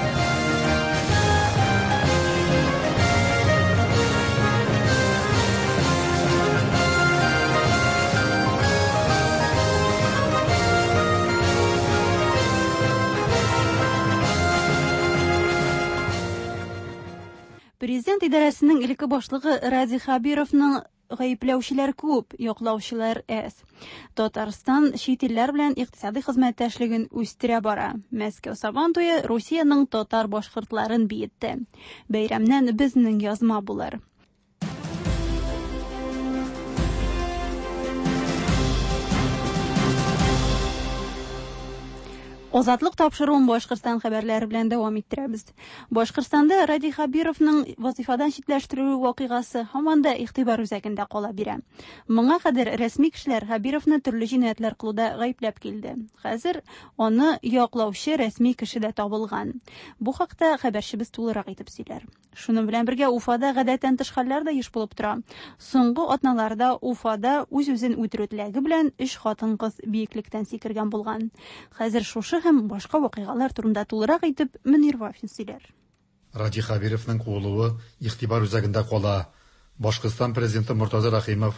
Speaker 1: Президент идарәсенең илеке башлыгы Ради Хабировның гаепләүчеләр күп, яклаучылар әз. Татарстан чит илләр белән икътисади хезмәттәшлеген үстерә бара. Мәскәү Сабантуе Русиянең татар башкортларын биетте. Бәйрәмнән безнең язма булыр. Азатлык тапшыруын Башкортстан хәбәрләре белән дәвам иттерәбез. Башкортстанда Ради Хабировның вазифадан читләштерү вакыйгасы һаман да игътибар үзәгендә кала бирә. Моңа кадәр рәсми кешеләр Хабировны төрле җинаятьләр кылуда гаепләп килде. Хәзер аны яклаучы рәсми кеше дә табылган. Бу хакта хәбәрчебез тулырак итеп сөйләр. Шуның белән бергә Уфада гадәттән тыш хәлләр дә еш булып тора. Соңгы атналарда Уфада үз-үзен үтерү теләге белән 3 хатын-кыз бийеклектән сикергән булган. Хәзер шушы һәм башка вакыйгалар турында тулырак итеп Мөнир Вафин сөйләр.
Speaker 20: Ради Хабировның куылуы игътибар үзәгендә кала. Башкортстан президенты Муртаза Рахимов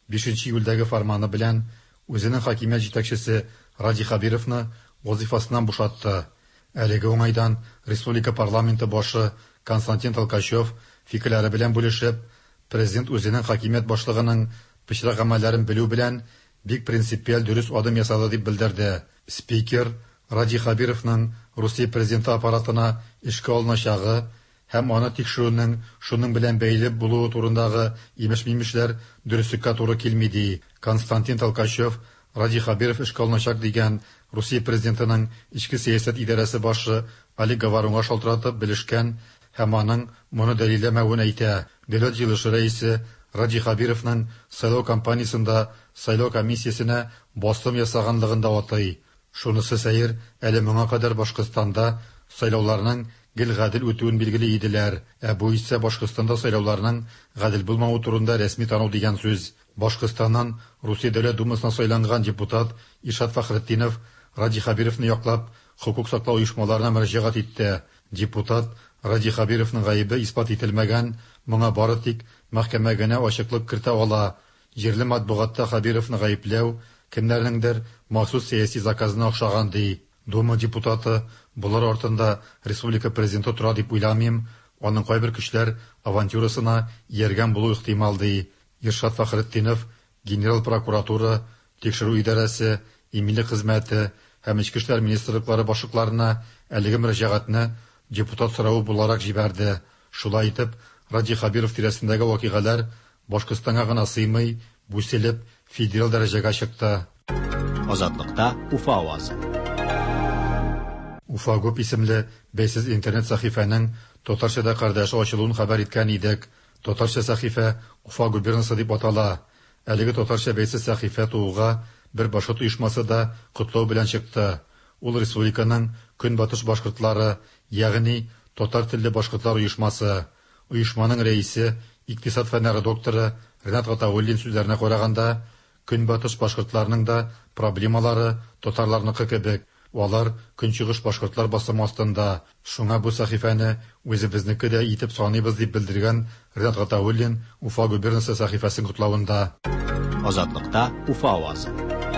Speaker 20: 5 июльдәге фарманы белән үзенең хакимият җитәкчесе Ради Хабировны вазифасыннан бушатты. Әлеге уңайдан республика парламенты башы Константин Толкачев фикерләре белән бүлешеп, президент үзенең хакимият башлыгының пычрак гамәлләрен белү белән бик принципиаль дөрес адым ясады дип белдерде. Спикер Ради Хабировның Русия президенты аппаратына эшкә алыначагы һәм аны тикшерүнең шуның белән бәйле булуы турындагы имеш-мимешләр дөреслеккә туры килми ди. Константин Толкачев Ради Хабиров эшкә алыначак дигән Русия президентының ичке сәясәт идарәсе башы Али Гаварунга шалтыратып белешкән һәм аның моны дәлилләмәвен әйтә. Дәүләт җыелышы рәисе Ради Хабировның сайлау кампаниясында сайлау комиссиясенә басым ясаганлыгын да атый. Шунысы сәер, әле моңа кадәр Башкортстанда сайлауларның гел-гадел үтүен билгеле иделәр. Бу исә Башкортстанда сайлауларның гадел булмавы турында рәсми тану дигән сүз. Башкортстаннан Русия Дәүләт Думасына сайланган депутат Ишат Фахретдинов Ради Хабировны яклап, хукук саклау оешмаларына мөрәҗәгать итте. Депутат Ради Хабировның гаебе испат ителмәгән, моңа бары тик мәхкәмә генә ачыклык кертә ала. Җирле матбугатта Хабировны гаепләү кемнәрнеңдер махсус сәяси заказына охшаган ди. Дума депутаты булар артында республика президенты тора дип уйламыйм, аның кайбер көчләр авантюрасына ияргән булу ихтимал ди. Иршат Фахретдинов генерал прокуратура, тикшерү идарәсе, иминлек хезмәте һәм ичке эшләр министрлыклары башлыкларына әлеге мөрәҗәгатьне депутат сорауы буларак җибәрде. Шулай итеп, Ради Хабиров тирәсендәге вакыйгалар Башкортстанга гына сыймый, бүселеп, федераль дәрәҗәгә чыкты.
Speaker 2: Азатлыкта Уфа авазы.
Speaker 20: Уфа Гуп исемле бәйсез интернет сәхифәнең татарчада кардәше ачылуын хәбәр иткән идек. Татарча сәхифә Уфа губернасы дип атала. Әлеге татарча бәйсез сәхифә тууга бер башкорт оешмасы да котлау белән чыкты. Ул республиканың Көнбатыш башкортлары, ягъни татар телле башкортлар оешмасы. Оешманың рәисе, икътисад фәннәре докторы Ренат Гатауллин сүзләренә караганда, Көнбатыш башкортларының да проблемалары татарларныкы кебек. Алар көнчыгыш башкортлар басымы астында. Шуңа бу сәхифәне үзебезнеке дә итеп саныйбыз дип белдергән Ренат Гатауллин Уфа губернасы сәхифәсен котлавында.
Speaker 2: Азатлыкта Уфа авазы.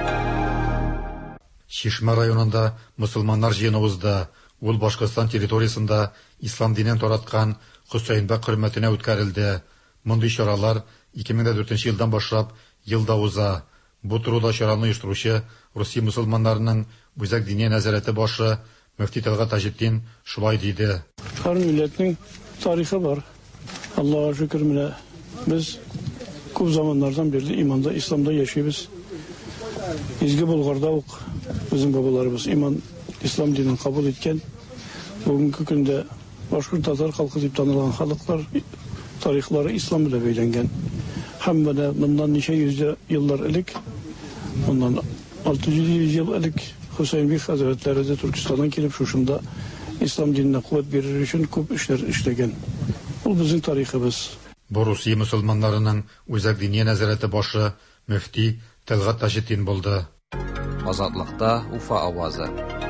Speaker 20: Шишмә районында мусулманнар җыены узды. Ул Башкортстан территориясында ислам динен тараткан Хөсәйнбәк хөрмәтенә үткәрелде. Мондый чаралар 2004 елдан башлап елда уза. Бу турыда чараны оештыручы Русия мусулманнарының үзәк дини нәзарәте башы мөфти Талгат Таҗетдин шулай диде.
Speaker 21: Һәр милләтнең тарихы бар. Аллаһка шөкер, менә без күп заманнардан бирле иманда, исламда яшибез. Изге булгарда ук безнең бабаларыбыз иман, ислам динен кабул иткән. Бүгенге көндә башкорт татар халкы дип танылган халыклар тарихлары ислам белән бәйләнгән. Һәм менә моннан ничә йөз еллар элек, моннан 600 ел элек Хөсәйн бик хәзрәтләре дә Түркстаннан килеп шушында ислам диненә куәт бирер өчен күп эшләр эшләгән. Ул безнең тарихыбыз.
Speaker 20: Бу Русия мусулманнарының үзәк дини нәзарәте башы мөфти Талгат Таҗетдин булды.
Speaker 16: Азатлыкта Уфа авазы.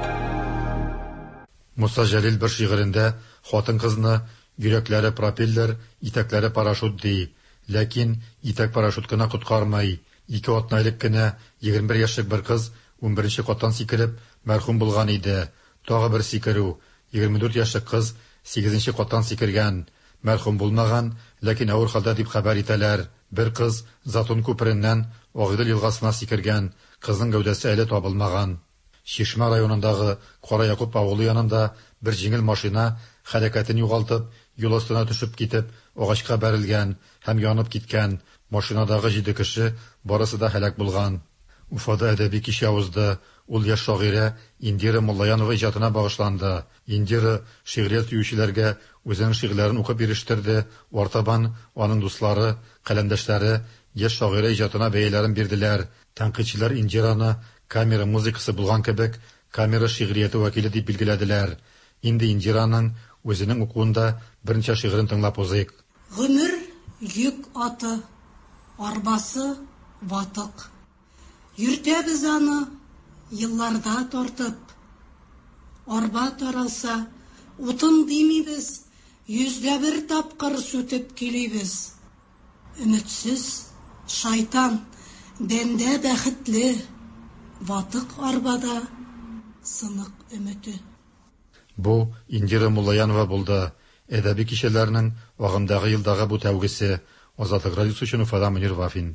Speaker 20: Муса Җәлил бер шигырендә хатын-кызны йөрәкләре пропеллер, итәкләре парашют ди. Ләкин итәк парашют кына коткармый. 2 атна элек кенә 21 яшьлек бер кыз 11нче каттан сикереп мәрхүм булган иде. Тагы бер сикерү. 24 яшьлек кыз 8нче каттан сикергән. Мәрхүм булмаган, ләкин авыр хәлдә дип хәбәр итәләр. Бер кыз Затон күпереннән Агыйдел елгасына сикергән. Кызның гәүдәсе әле табылмаган. Шишмә районындагы Кара Якуб авылы янында бер җиңел машина хәрәкәтен югалтып, юл астына төшеп китеп, агачка бәрелгән һәм янып киткән. Машинадагы 7 кеше барысы да һәлак булган. Уфада әдәби кичә узды. Ул яшь шагыйрә Индира Муллаянова иҗатына багышланды. Индира шигърият сөючеләргә үзенең шигырьләрен укып бирештерде. Артабан аның дуслары, каләмдәшләре яшь шагыйрә иҗатына бәяләрен бирделәр. Тәнкыйтьчеләр Индираны камера музыкасы булган кебек, камера шигърияте вәкиле дип билгеләделәр. Инде Индираның үзенең укуында берничә шигырен тыңлап узыйк.
Speaker 22: Гомер йөк аты, арбасы ватык. Йөртәбез аны елларда тартып. Арба таралса, утын димибез, 101 тапкыр сүтеп килибез. Өметсез шайтан, бәндә бәхетле, ватык арбада сынык өмете.
Speaker 20: Бу Индира Муллаянова булды. Әдәби кичәләрнең агымдагы елдагы бу тәүгесе. Азатлык радиосы өчен Уфада Мөнир Вафин.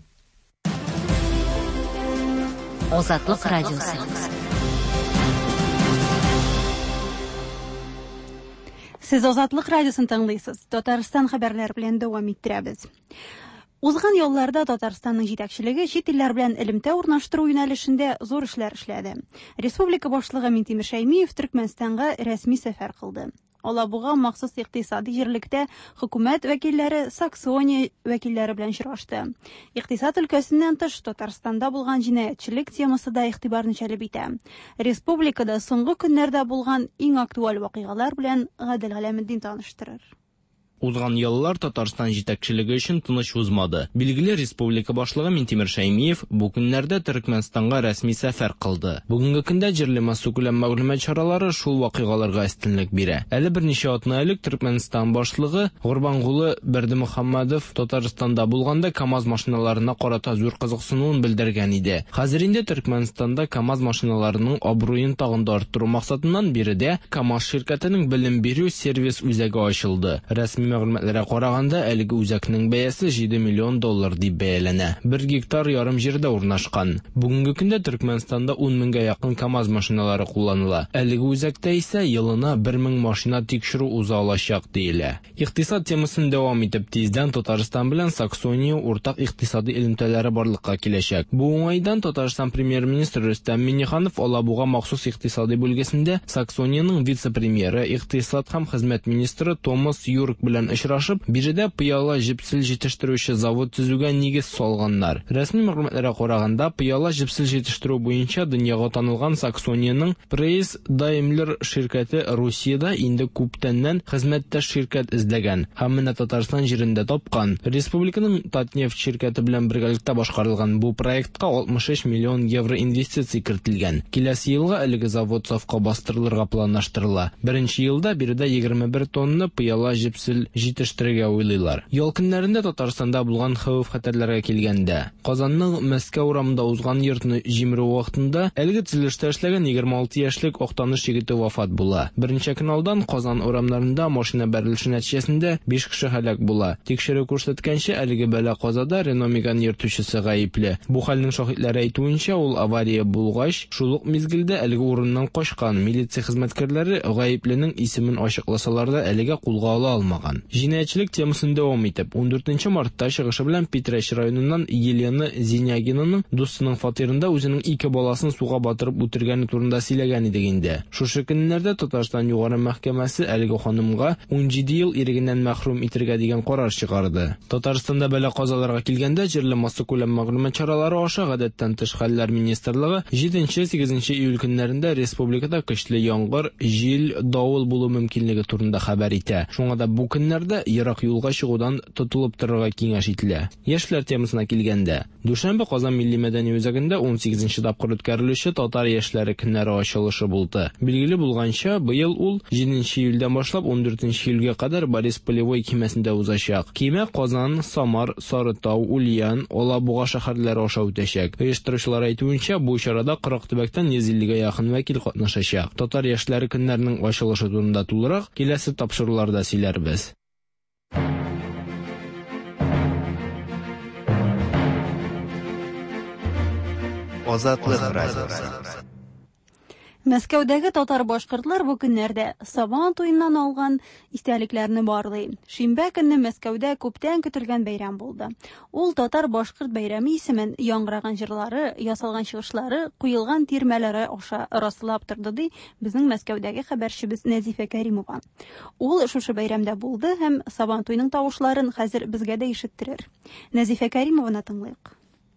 Speaker 15: Азатлык радиосы.
Speaker 1: Сез Азатлык радиосын тыңлыйсыз. Татарстан хәбәрләре белән дәвам иттерәбез. Узган елларда Татарстанның җитәкчелеге чит илләр белән элемтә урнаштыру юнәлешендә зур эшләр эшләде. Республика башлыгы Минтимер Шәймиев Төркмәнстанга рәсми сәфәр кылды. Алабуга махсус икътисади җирлектә хөкүмәт вәкилләре, Саксония вәкилләре белән очрашты. Икътисад өлкәсеннән тыш Татарстанда булган җинаятьчелек темасы да игътибарны җәлеп итә. Республикада соңгы көннәрдә булган иң актуаль вакыйгалар белән Гадел Галәметдин таныштырыр.
Speaker 23: Узган еллар Татарстан җитәкчелеге өчен тыныч узмады. Билгеле республика башлыгы Минтимер Шәймиев бу көннәрдә Төркмәнстанга рәсми сәфәр кылды. Бүгенге көндә җирле мәсьәләләр мәгълүмат чаралары шул вакыйгаларга истинлек бирә. Әле берничә атна элек Төркмәнстан башлыгы Гурбангулы Бердимөхәммәдов Татарстанда булганда КАМАЗ машиналарына карата зур кызыксынуын белдергән иде. Хәзер инде Төркмәнстанда КАМАЗ машиналарының абруен тагын да арттыру максатыннан биредә КАМАЗ ширкәтенең белем бирү сервис үзәге ачылды. Рәсми мәгълүматларга караганда, әлеге үзәкнең бәясе 7 миллион доллар дип бәяләнә. 1 гектар ярым җирдә урнашкан. Бүгенге көндә Төркмәнстанда 10 меңгә якын КАМАЗ машиналары кулланыла. Әлеге үзәктә исә елына 1000 машина тикшерү уза алачак диелә. Икътисад темасын дәвам итеп, тиздән Татарстан белән Саксония уртак икътисади элемтәләре барлыкка киләчәк. Бу уңайдан Татарстан премьер-министры Рөстәм Миңнеханов Алабуга махсус икътисади бүлгәсендә Саксониянең вице-премьеры, икътисад һәм хезмәт министры Томас Юрк белән очрашып, биредә пыяла җепсел җитештерүче завод төзүгә нигез салганнар. Рәсми мәгълүматларга караганда, пыяла җепсел җитештерү буенча дөньяга танылган Саксониянең Прейс Даймлер ширкәте Русиядә инде күптәннән хезмәттәш ширкәт эзләгән һәм менә Татарстан җирендә тапкан. Республиканың Татнефть ширкәте белән бергәлектә башкарылган бу проектка 63 миллион евро инвестиция кертелгән. Киләсе елга әлеге завод сафка бастырылырга планлаштырыла. Беренче елда биредә 21 тонна пыяла җепсел түгел, җитештерергә уйлыйлар. Ял көннәрендә Татарстанда булган хәвеф-хәтерләргә килгәндә, Казанның Мәскәү урамында узган йортны җимерү вакытында әлеге төзелештә эшләгән 26 яшьлек Актаныш егете вафат була. Берничә көн алдан Казан урамнарында машина бәрелеше нәтиҗәсендә 5 кеше һәлак була. Тикшерү күрсәткәнчә, әлеге бәла-казада Renault Megane йөртүчесе гаепле. Бу хәлнең шаһидләре әйтүенчә, ул авария булгач, шул ук мизгелдә әлеге урыннан качкан. Милиция хезмәткәрләре гаепленең исемен ачыкласалар да, әлегә кулга ала алмаган. Җинаятьчелек темасын дәвам итеп, 14 мартта чыгышы белән Питрәч районыннан Елена Зинягинаның дустының фатирында үзенең 2 баласын суга батырып үтергәне турында сөйләгән иде инде. Шушы көннәрдә Татарстан югары мәхкәмәсе әлеге ханымга 17 ел ирегеннән мәхрүм итәргә дигән карар чыгарды. Татарстанда бәла-казаларга килгәндә җирле массакүләм мәгълүмат чаралары аша гадәттән тыш хәлләр министрлыгы 7-8 июль көннәрендә республикада көчле яңгыр, җил, давыл булу мөмкинлеге турында хәбәр итә. Шуңа да бу көннәрдә ерак юлга чыгудан тотылып торырга киңәш ителә. Яшьләр темасына килгәндә, Дүшәмбе Казан милли мәдәни үзәгендә 18 тапкыр үткәрелүче татар яшьләре көннәре ачылышы булды. Билгеле булганча, быел ул 7 июльдән башлап 14 июльгә кадәр Борис Полевой кимәсендә узачак. Кимә Казан, Самар, Сарытау, Ульян, Алабуга шәһәрләре аша үтәчәк. Оештыручылар әйтүенчә, бу чарада 40 төбәктән 150-гә якын вәкил катнашачак. Татар яшьләре көннәренең ачылышы турында тулырак киләсе тапшыруларда сөйләрбез.
Speaker 3: Азатлык радиосы.
Speaker 1: Мәскәүдәге татар-башкортлар бу көннәрдә Сабан туеннан алган истәлекләрне барлый. Шимбә көнне Мәскәүдә күптән көтелгән бәйрәм булды. Ул татар-башкорт бәйрәме исемен яңгыраган җырлары, ясалган чыгышлары, куелган тирмәләре аша раслап торды ди безнең Мәскәүдәге хәбәрчебез Нәзифә Кәримова. Ул шушы бәйрәмдә булды һәм Сабан туеның тавышларын хәзер безгә дә ишеттерер. Нәзифә Кәримованы тыңлыйк.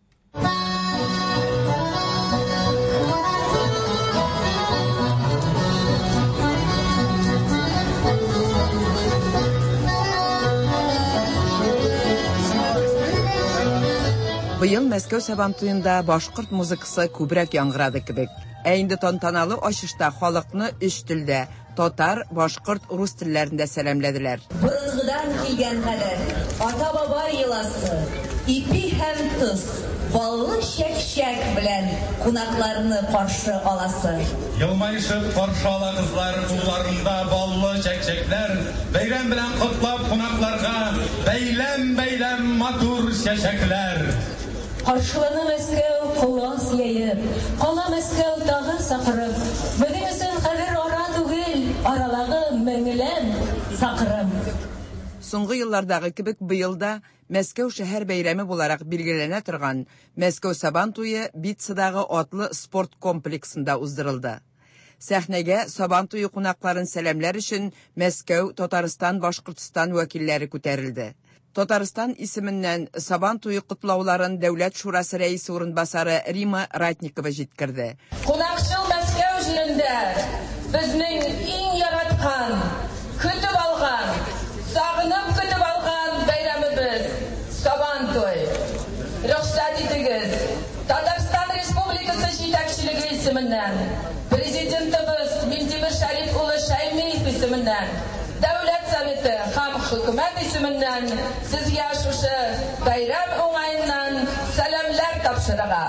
Speaker 4: Быел Мәскәү Сабан туенда башкорт музыкасы күбрәк яңгырады кебек. Ә инде тантаналы ачышта халыкны 3 телдә татар, башкорт, рус телләрендә сәламләделәр.
Speaker 12: Борынгыдан килгән хәле, ата-баба йоласы, ипи һәм туз, баллы чәк-чәк белән кунакларны каршы аласы.
Speaker 5: Елмайышып каршы ала кызлар, кулларында баллы чәк-чәкләр, бәйрәм белән котлап кунакларга бәйләм матур чәчәкләр.
Speaker 12: Каршыланы Мәскәү кулас яйып, кала Мәскәү тагы сакырып, безнең өчен хәзер ара түгел, аралагы меңләп сакырым.
Speaker 4: Соңгы еллардагы кебек быел да Мәскәү шәһәр бәйрәме буларак билгеләнә торган Мәскәү Сабан туе Битсадагы атлы спорт комплексында уздырылды. Сәхнәгә Сабан туе кунакларын сәламләр өчен Мәскәү, Татарстан, Башкортстан вәкилләре күтәрелде. Татарстан исеменнән Сабан туе котлауларын Дәүләт шурасы рәисе урынбасары Рима Ратникова җиткерде.
Speaker 12: Кунакчыл Мәскәү җирендә безнең иң яраткан, көтеп алган, сагынып көтеп алган бәйрәмебез Сабан туй. Рөхсәт итегез, Татарстан Республикасы җитәкчелеге исеменнән, президентыбыз Минтимер Шәриф улы Шәймиев исеменнән, Дәүләт советы һәм хөкүмәт исеменнән сезгә шушы бәйрәм уңаеннан сәламләр тапшырырга.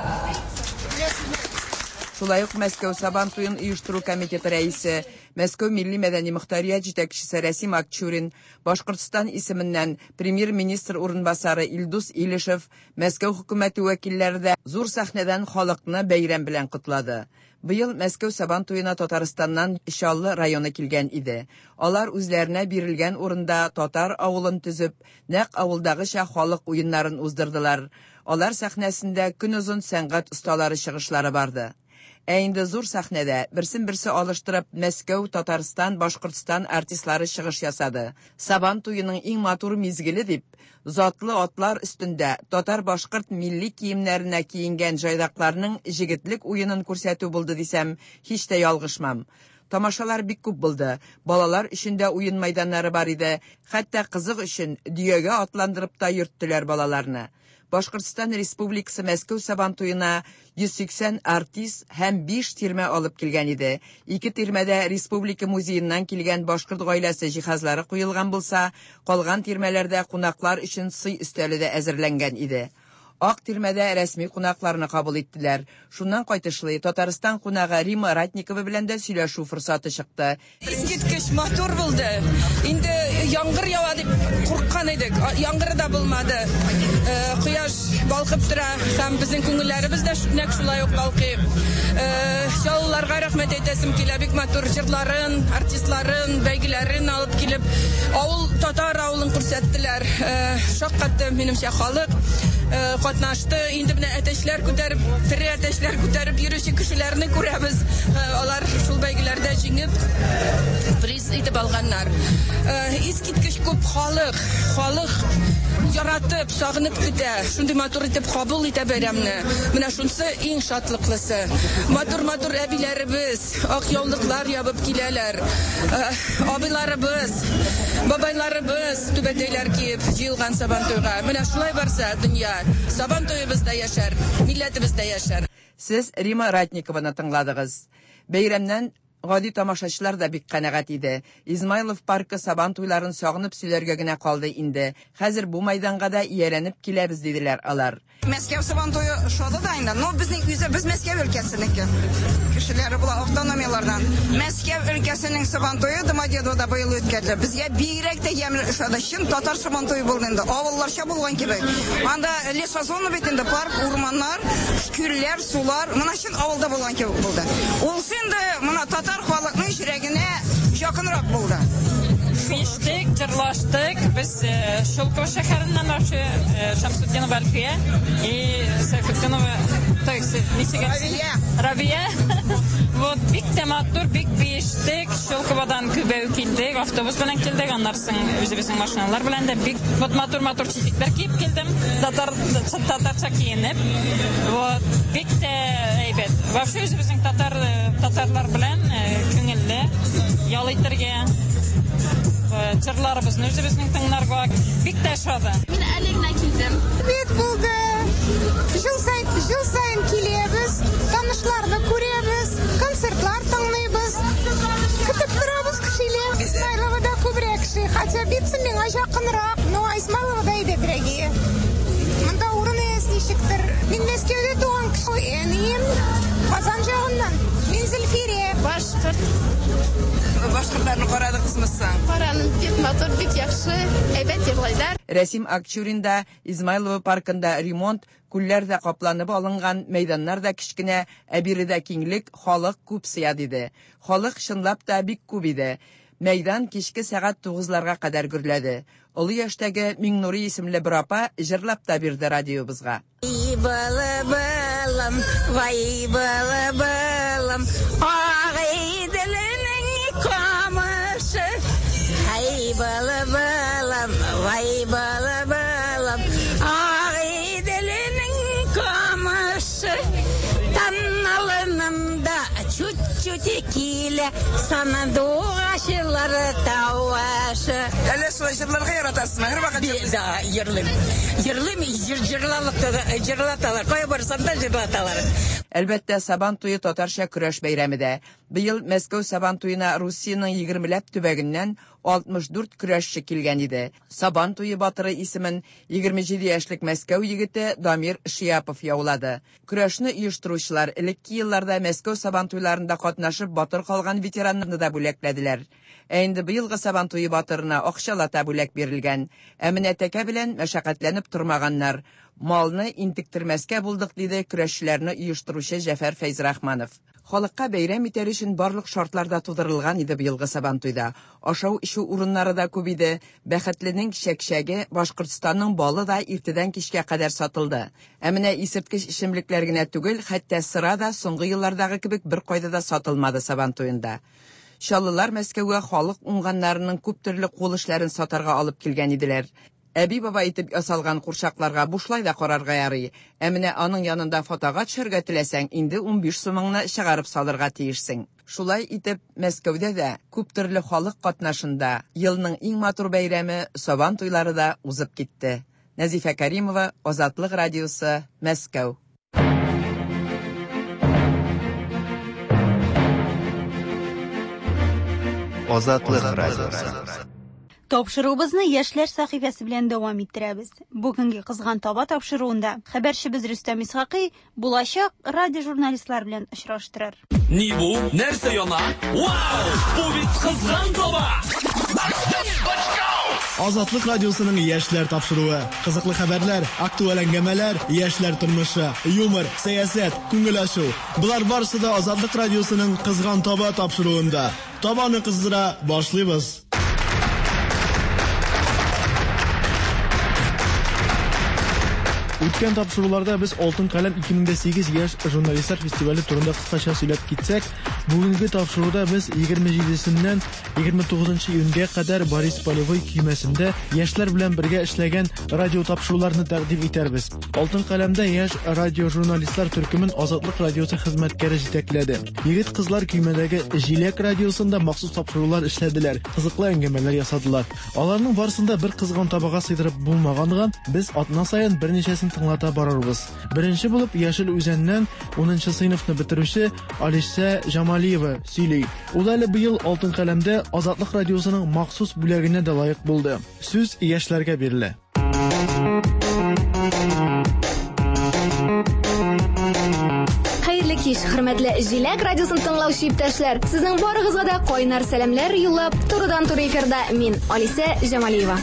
Speaker 4: Шулай ук Мәскәү Сабан туен оештыру комитеты рәисе, Мәскәү милли мәдәни мөхтәрия җитәкчесе Рәсим Акчурин, Башкортстан исеменнән премьер-министр урынбасары Илдус Илешев, Мәскәү хөкүмәте вәкилләре дә зур сәхнәдән халыкны бәйрәм белән котлады. Быел Мәскәү Сабан туена Татарстаннан Чаллы районы килгән иде. Алар үзләренә бирелгән урында татар авылын төзеп, нәкъ авылдагыча халык уеннарын уздырдылар. Алар сәхнәсендә көнозын сәнгать осталары чыгышлары барды. Ә инде зур сәхнәдә берсен-берсе алыштырып Мәскәү, Татарстан, Башкортстан артистлары чыгыш ясады. Сабан туеның иң матур мизгеле дип, затлы атлар өстендә татар-башкорт милли киемнәренә киенгән җайдакларның җигетлек уенын күрсәтү булды дисәм, һич тә ялгышмам. Тамашалар бик күп булды. Балалар өчен дә уен мәйданнары бар иде. Хәтта кызык өчен дөягә атландырып та йөрттеләр балаларны. Башкортстан Республикасы Мәскәү Сабан туена 180 артист һәм 5 тирмә алып килгән иде. 2 тирмәдә Республика музееннан килгән башкорт гаиләсе җиһазлары куелган булса, калган тирмәләрдә кунаклар өчен сый өстәле дә әзерләнгән иде. Ак тирмәдә рәсми кунакларны кабул иттеләр. Шуннан кайтышлый Татарстан кунагы Рима Ратникова белән дә сөйләшү форсаты чыкты.
Speaker 8: Искиткеч матур булды. Инде яңгыр ява дип курккан идек. Яңгыр да булмады. Кояш балкып тора һәм безнең күңелләребез дә нәкъ шулай ук балкый. Шауларга рәхмәт әйтәсем килә, бик матур җырларын, артистларын, бәйгеләрен алып килеп, авыл татар авылын күрсәттеләр. Шаккатты минемчә халык катнашты. Инде менә әтәчләр күтәреп, тере әтәчләр күтәреп йөрүче кешеләрне күрәбез. Алар шул бәйгеләрдә җиңеп приз итеп алганнар. Искиткеч күп халык яратып, сагынып көтә. Шундый матур итеп кабул итә бәйрәмне. Менә шунысы иң шатлыклысы. Матур әбиләребез, ак яулыклар ябып киләләр. Абыйларыбыз, бабайларыбыз түбәтәйләр киеп җыелган Сабан туйга. Менә шулай барса дөнья, Сабан туйыбыз да яшәр, милләтебез дә яшәр.
Speaker 4: Сез Рима Ратникованы тыңладыгыз. Бәйрәмнән гади тамашачылар да бик канәгать иде. Измайлов паркы Сабан туйларын сагынып сөйләргә генә калды инде. Хәзер бу мәйданга да ияләнеп киләбез диделәр алар.
Speaker 9: Мәскәү Сабан туйы шуды да инде. Но безнең без Мәскәү өлкәсенеке. Кешеләре була автономиялардан. Мәскәү өлкәсенең Сабан туйы Домодедовда быел үткәрде. Безгә бигрәк тә ямьле шуды. Чын татар Сабан туйы булды инде. Авылларча булган кебек. Анда лесозоны бит инде, парк, урманнар, күлләр, сулар. Моны чын авылда булган кебек булды. Ул инде моны татар халыкның йөрәгенә якынрак булды.
Speaker 10: Биштек, җырлаштык. Без Шулково шәһәреннән акчы Шамсуддинова Альфия и Сайфутдинова Рабия. Вот бик тематур, бик биштек. Шулководан күбәү килдек. Автобус белән килдек. Аннарсын үзебезнең машиналар белән дә бик матур читекләр киеп килдем. Татарча киенеп. Вот бик тә әйбәт. Вообще үзебезнең татарлар белән күңелле ял итәргә. Җырларыбызны үзебезнең тыңларга бик тә шады.
Speaker 24: Мин әлегә килдем.
Speaker 25: Бик булды. Жыл сайын киләбез, танышларны күрәбез, концертлар тыңлыйбыз. Көтеп торабыз кешеләр. Измайловда күбрәк ши, хотя битсе миңа якынрак, но Измайловда әйбәтрәге. Монда урын ничектер. Мин Мәскәүдә туган кеше, әнием Казан ягыннан. Мин Зөлфирә,
Speaker 9: Башкортларны карадыгызмы?
Speaker 24: Караным, бик матур, бик яхшы, әйбәт җырлайлар.
Speaker 4: Рәсим Акчуринда Измайлова паркында ремонт, күлләр дә капланып алынган, мәйданнар да кичкенә, ә биредә киңлек, халык күп сыя диде. Халык чынлап та бик күп иде. Мәйдан кичке сәгать 9-ларга кадәр гөрләде. Олы яшьтәге Миңнури исемле бер апа җырлап та бирде радиобызга.
Speaker 9: Вай балам, камышы, ай балам, вай балам, ай делінің камышы, танналынында чуть-чуть киле, санаду ашылары тауашы. Әлі солай жырларға яратасың, әр вақыт жырлаталар, қой барсанда жырлаталар.
Speaker 4: Әлбәттә, Сабан туйы татарча көрәш бәйрәмедә. Быел Мәскәү Сабан туена Русияның 20ләп төбәгеннән 64 көрәшче килгән иде. Сабан туйы батыры исемен 27 яшьлек Мәскәү егете Дамир Шияпов яулады. Көрәшне оештыручылар элекке елларда Мәскәү Сабан туйларында катнашып батыр калган ветераннарны да бүләкләделәр. Инде быелгы Сабан туйы батырына акчалата бүләк бирелгән. Әминә тәкә белән мәшәкатьләнеп тормаганнар. Малны интектермәскә булдык диде көрәшчеләрне оештыручы Җәфәр Фәйзрахманов. Халыкка бәйрәм итәр өчен барлык шартларда тудырылган иде быелгы Сабан туйда. Ашау-ичү урыннары да күп иде. Бәхетленең чәкчәге, Башкортстанның балы да иртәдән кичкә кадәр сатылды. Әминә исерткеч ичемлекләр генә түгел, хәтта сыра да соңгы еллардагы кебек бер кайда да сатылмады Сабан туенда. Чаллылар Мәскәүгә халык уңганнарының күп төрле кул эшләрен сатарга алып килгән иделәр. Әби баба итеп ясалган курчакларга бушлай да карарга ярый. Әминә аның янында фотога төшәргә теләсәң, инде 15 сумыңны чыгарып салырга тиешсең. Шулай итеп, Мәскәүдә дә күп төрле халык катнашында елның иң матур бәйрәме Сабан туйлары да узып китте. Назифа Каримова, Азатлык радиосы, Мәскәү.
Speaker 3: Азатлык радиосы.
Speaker 1: Тапшыруыбызны яшьләр сәхифәсе белән дәвам иттерәбез. Бүгенге кызган таба тапшыруында хәбәрчебез Рөстәм Исхакый булачак радио журналистлар белән очраштырыр.
Speaker 6: Ни бу? Нәрсә яна? Вау! Бу бит кызган таба!
Speaker 7: Азатлык радиосының яшьләр тапшыруы. Кызыклы хәбәрләр, актуаль әңгәмәләр, яшьләр тормышы, юмор, сәясәт, күңел ачу. Булар барысы да Азатлык радиосының кызган таба тапшыруында. Табаны кыздыра башлыйбыз. Үткән тапшыруларда без Алтын каләм 2008 яшь журналистлар фестивале турында кыскача сөйләп китсәк, бүгенге тапшыруда без 27-сеннән 29 июньгә кадәр Борис Полевой көймәсендә яшьләр белән бергә эшләгән радио тапшыруларны тәкъдим итәрбез. Алтын каләмдә яшь радио журналистлар төркемен Азатлык радиосы хезмәткәре җитәкләде. Егет-кызлар көймәдәге Җиләк радиосында махсус тапшырулар эшләделәр, кызыклы әңгәмәләр ясадылар. Аларның барысында бер кызган табага сыйдырып булмаганга, без атна саен берничәсен тыңлата барырбыз. Беренче булып Яшел үзәннән 10нчы сыйныфны бетерүче Алиса Жамалиева сөйли. Ул әле быел Алтын каләмдә Азатлык радиосының махсус бүлегенә дә лаек булды. Сүз яшьләргә бирелә.
Speaker 11: Хәерле кич, хөрмәтле Җиләк радиосын тыңлаучы иптәшләр. Сезнең барыгызга да кайнар сәламләр юллап, турыдан-туры эфирда мин, Алиса Жамалиева.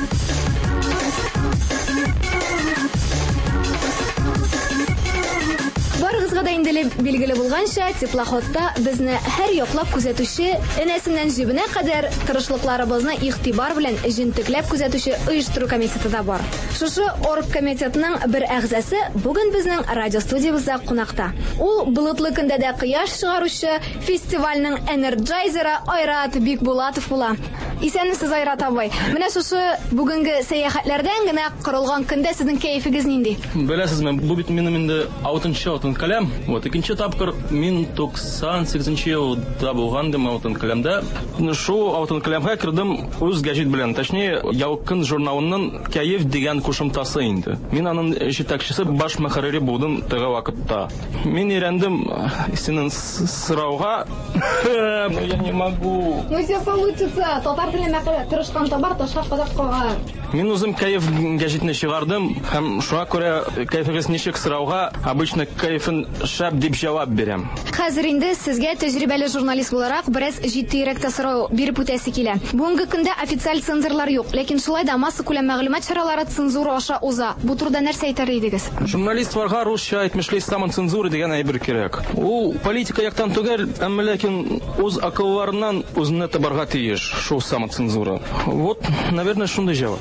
Speaker 11: Барыгызга да инде билгеле булганча, теплоходта безне һәр яклап күзәтүче, энәсеннән җибенә кадәр тырышлыкларыбызны игътибар белән җентекләп күзәтүче оештыру комитеты да бар. Шушы оргкомитетның бер әгъзасы бүген безнең радио студиябызда кунакта. Ул булытлы көндә дә кояш чыгаручы фестивальнең энерджайзеры Айрат Бикбулатов була. Исәнмесез, Айрат абый. Менә шушы бүгенге сәяхәтләрдән генә корылган көндә сезнең кәефегез нинди?
Speaker 23: Беләсезме, бу бит минем инде Алтын каләм. Вот икенче тапкыр мин 98 елда булгандым Алтын каләмдә. Шул Алтын каләмгә кердем үз гәҗит белән, точнее, Ялкын журналының Кәеф дигән кушымтасы инде. Мин аның җитәкчесе баш мөхәррире булдым теге вакытта. Мин ирәндем синең сорауга. Я не могу.
Speaker 11: Ну все получится. Татар теленә тырышкан табар ташка кадак калган.
Speaker 23: Мин үзем Кәеф гәҗитне чыгардым һәм шуңа күрә кәефегез ничек сорауга обычно кәефен шәп дип җавап бирәм.
Speaker 11: Хәзер инде сезгә тәҗрибәле журналист буларак бераз җитдирәк тә сорау биреп үтәсе килә. Бүгенге көндә официаль цензурлар юк, ләкин шулай да масса күләм мәгълүмат чаралары цензура аша уза. Бу турыда нәрсә әйтер идегез?
Speaker 23: Журналистларга русча әйтмешли самоцензура дигән әйбер кирәк. Ул политика яктан түгел, әмма ләкин үз акылларыннан үзенә табарга тиеш шул самоцензура. Вот, наверное, шундый җавап.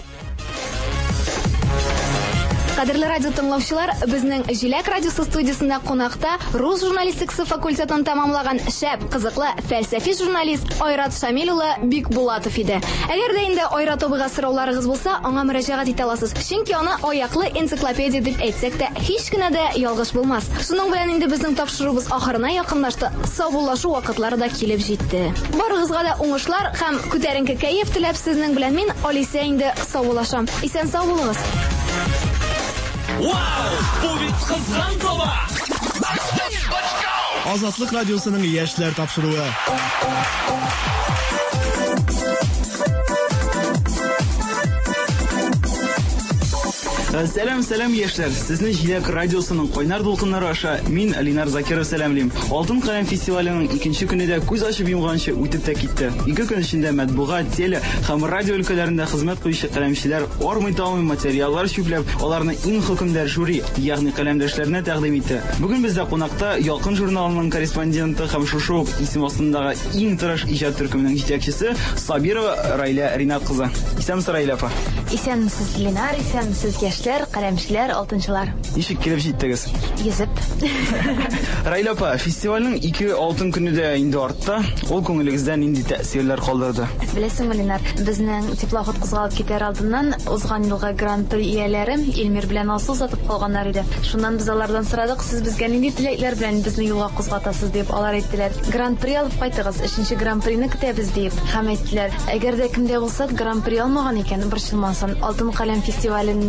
Speaker 11: Кадерле радио тыңлаучылар, безнең Җиләк радиосы студиясында кунакта рус журналистикасы факультетын тамамлаган шәп, кызыклы фәлсәфи журналист Айрат Шамил улы Бикбулатов иде. Әгәр дә инде Айрат абыйга сорауларыгыз булса, аңа мөрәҗәгать итә аласыз. Чөнки аны аяклы энциклопедия дип әйтсәк тә һич кенә дә ялгыш булмас. Шуның белән инде безнең тапшырубыз ахырына якынлашты. Саубуллашу вакытлары да килеп җитте. Барыгызга да уңышлар һәм күтәренке кәеф теләп сезнең белән мин Алиса инде саубуллашам. Исән сау булыгыз.
Speaker 6: Вау! Бу бит кызган таба!
Speaker 7: Азатлык радиосының яшьләр тапшыруы.
Speaker 13: Сәлам яшьләр. Сезне Җиләк радиосының кайнар дулкыннары аша мин Алинар Закиров сәламлыйм. Алтын каләм фестиваленең икенче көнендә күз ачып йомганчы үтеп тә китте. 2 көн эчендә матбугат, теле һәм радио өлкәләрендә хезмәт кылучы каләмчеләр армый-талмый материаллар чүпләп, аларны иң хөкемдар жюри, ягъни каләмдәшләренә тәкъдим итте. Бүген бездә кунакта Ялкын журналының корреспонденты һәм шушы исем астындагы иң тырыш иҗат төркеменең җитәкчесе Сабирова Райля Ринат кызы. Исәнмесез, Райля апа?
Speaker 11: Исәнмесез, Ленар, исәнмесез, яшьләр, каләмчеләр, алтынчылар.
Speaker 13: Ничек килеп җиттегез?
Speaker 11: Йөзеп.
Speaker 13: Райля апа, фестивальнең 2 алтын көне дә инде артта. Ул күңелегездә нинди тәэсирләр калдырды?
Speaker 11: Беләсеңме, Ленар, безнең теплоход кузгалып китәр алдыннан узган елга гран-при ияләре Илмир белән Алсу узатып калганнар иде. Шуннан без алардан сорадык, сез безгә нинди теләкләр белән безне юлга кузгатасыз дип, алар әйттеләр. Гран-при алып кайтыгыз, 3нче гран-прины көтәбез дип. Һәм әйттеләр, әгәр дә кемдә булса гран-при алмаган икән, борчылмасын. Алтын каләм фестивалендә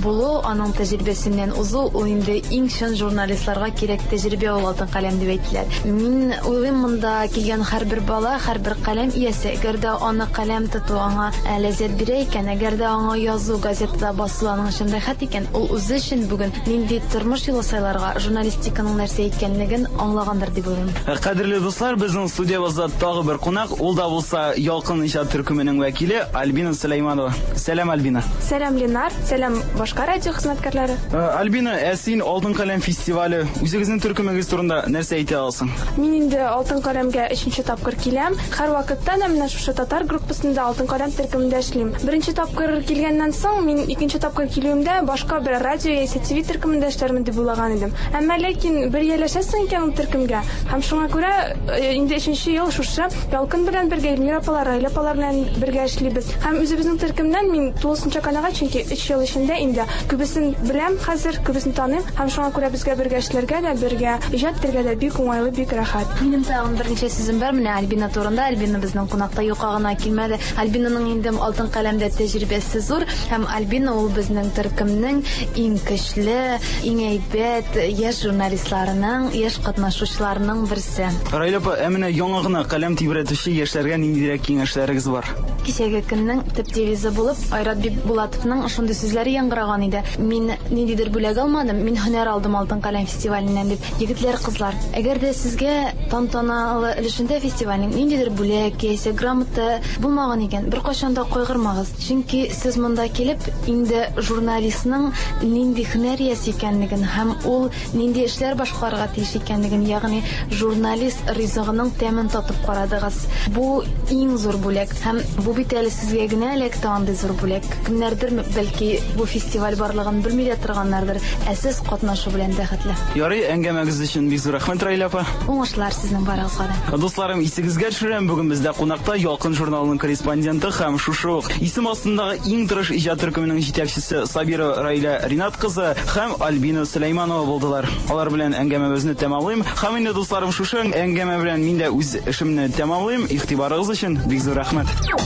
Speaker 11: булу, аның тәҗрибәсеннән узу, ул инде иң чын журналистларга кирәк тәҗрибә ул алтын каләм дип әйтәләр. Мин уйлыйм, монда килгән һәрбер бала, һәрбер каләм иясе, әгәр дә аны каләм тоту аңа ләззәт бирә икән, әгәр дә аңа язу, газетада басу аның өчен рәхәт икән, ул үзе өчен бүген нинди тормыш юлы сайларга, журналистиканың нәрсә икәнлеген аңлагандыр дип уйлыйм.
Speaker 13: Кадерле дуслар, безнең студиябызда тагы бер кунак, ул да булса Ялкын иҗат төркеменең вәкиле Альбина Сөләйманова. Сәлам, Альбина.
Speaker 24: Сәлам, Ленар. Сәлам, башка радио хезмәткәрләре.
Speaker 13: Альбина, син Алтын каләм фестивале, үзегезнең төркемегез турында нәрсә әйтә аласың?
Speaker 24: Мин инде Алтын каләмгә 3нче тапкыр киләм. Һәрвакытта да менә шушы татар группасында Алтын каләм төркемендә эшлим. Беренче тапкыр килгәннән соң мин икенче тапкыр килүемдә башка бер радио яисә ТВ төркемендә эшләрмен дип уйлаган идем. Әмма ләкин бер яләшәсең икән ул төркемгә. Һәм шуңа күрә инде 3нче ел шушы Ялкын белән бергә, Эльмира апалар, Раиля апалар белән бергә эшлибез. Һәм үзебезнең төркемнән мин тулысынча канәгать, чөнки 3 ел эчендә инде күбесен беләм, хәзер күбесен таныйм. Һәм шуңа күрә безгә бергә эшләргә дә, бергә иҗат итәргә дә бик уңайлы, бик рәхәт.
Speaker 11: Минем тагын берничә сүзем бар менә Альбина турында. Альбина безнең кунакта юкка гына килмәде. Альбинаның инде алтын каләмдә тәҗрибәсе зур һәм Альбина ул безнең төркемнең иң көчле, иң әйбәт яшь журналистларының, яшь катнашучыларының берсе.
Speaker 13: Раиля апа, менә яңа гына каләм тибрәтүче яшьләргә ниндирәк киңәшләрегез бар?
Speaker 11: Кичәге көннең төп девизы булып Айрат Бибулатовның шундый сүзләре яңгыраган иде. Мин ниндидер бүләк алмадым, мин һөнәр алдым Алтын каләм фестиваленнән дип. Егетләр, кызлар, әгәр дә сезгә тантаналы өлешендә фестивальнең ниндидер бүләк яисә грамота булмаган икән, бер кайчан да кайгырмагыз. Чөнки сез монда килеп инде журналистның нинди һөнәр иясе икәнлеген һәм ул нинди эшләр башкарырга тиеш икәнлеген, ягъни журналист ризыгының тәмен татып карадыгыз. Бу иң зур бүләк һәм бу бит әле сезгә генә эләкте андый зур бүләк. Кемнәрдер бәлки бу фестиваль барлыгын белмилә торганнардыр, ә сез катнашу белән бәхетле.
Speaker 13: Ярый, әңгәмәгез өчен бик зур рәхмәт, Раиля апа.
Speaker 11: Уңышлар сезнең барыгызга да.
Speaker 13: Дусларым, исегезгә төшерәм, бүген бездә кунакта Ялкын журналының корреспонденты һәм шушы ук исем астындагы иң тырыш иҗат төркеменең җитәкчесе Сабира Раиля Ринат кызы һәм Альбина Сөләйманова булдылар. Алар белән әңгәмәбезне тәмамлыйм. Һәм инде дусларым, шушы әңгәмә белән мин дә үз эшемне тәмамлыйм. Игътибарыгыз өчен бик зур рәхмәт.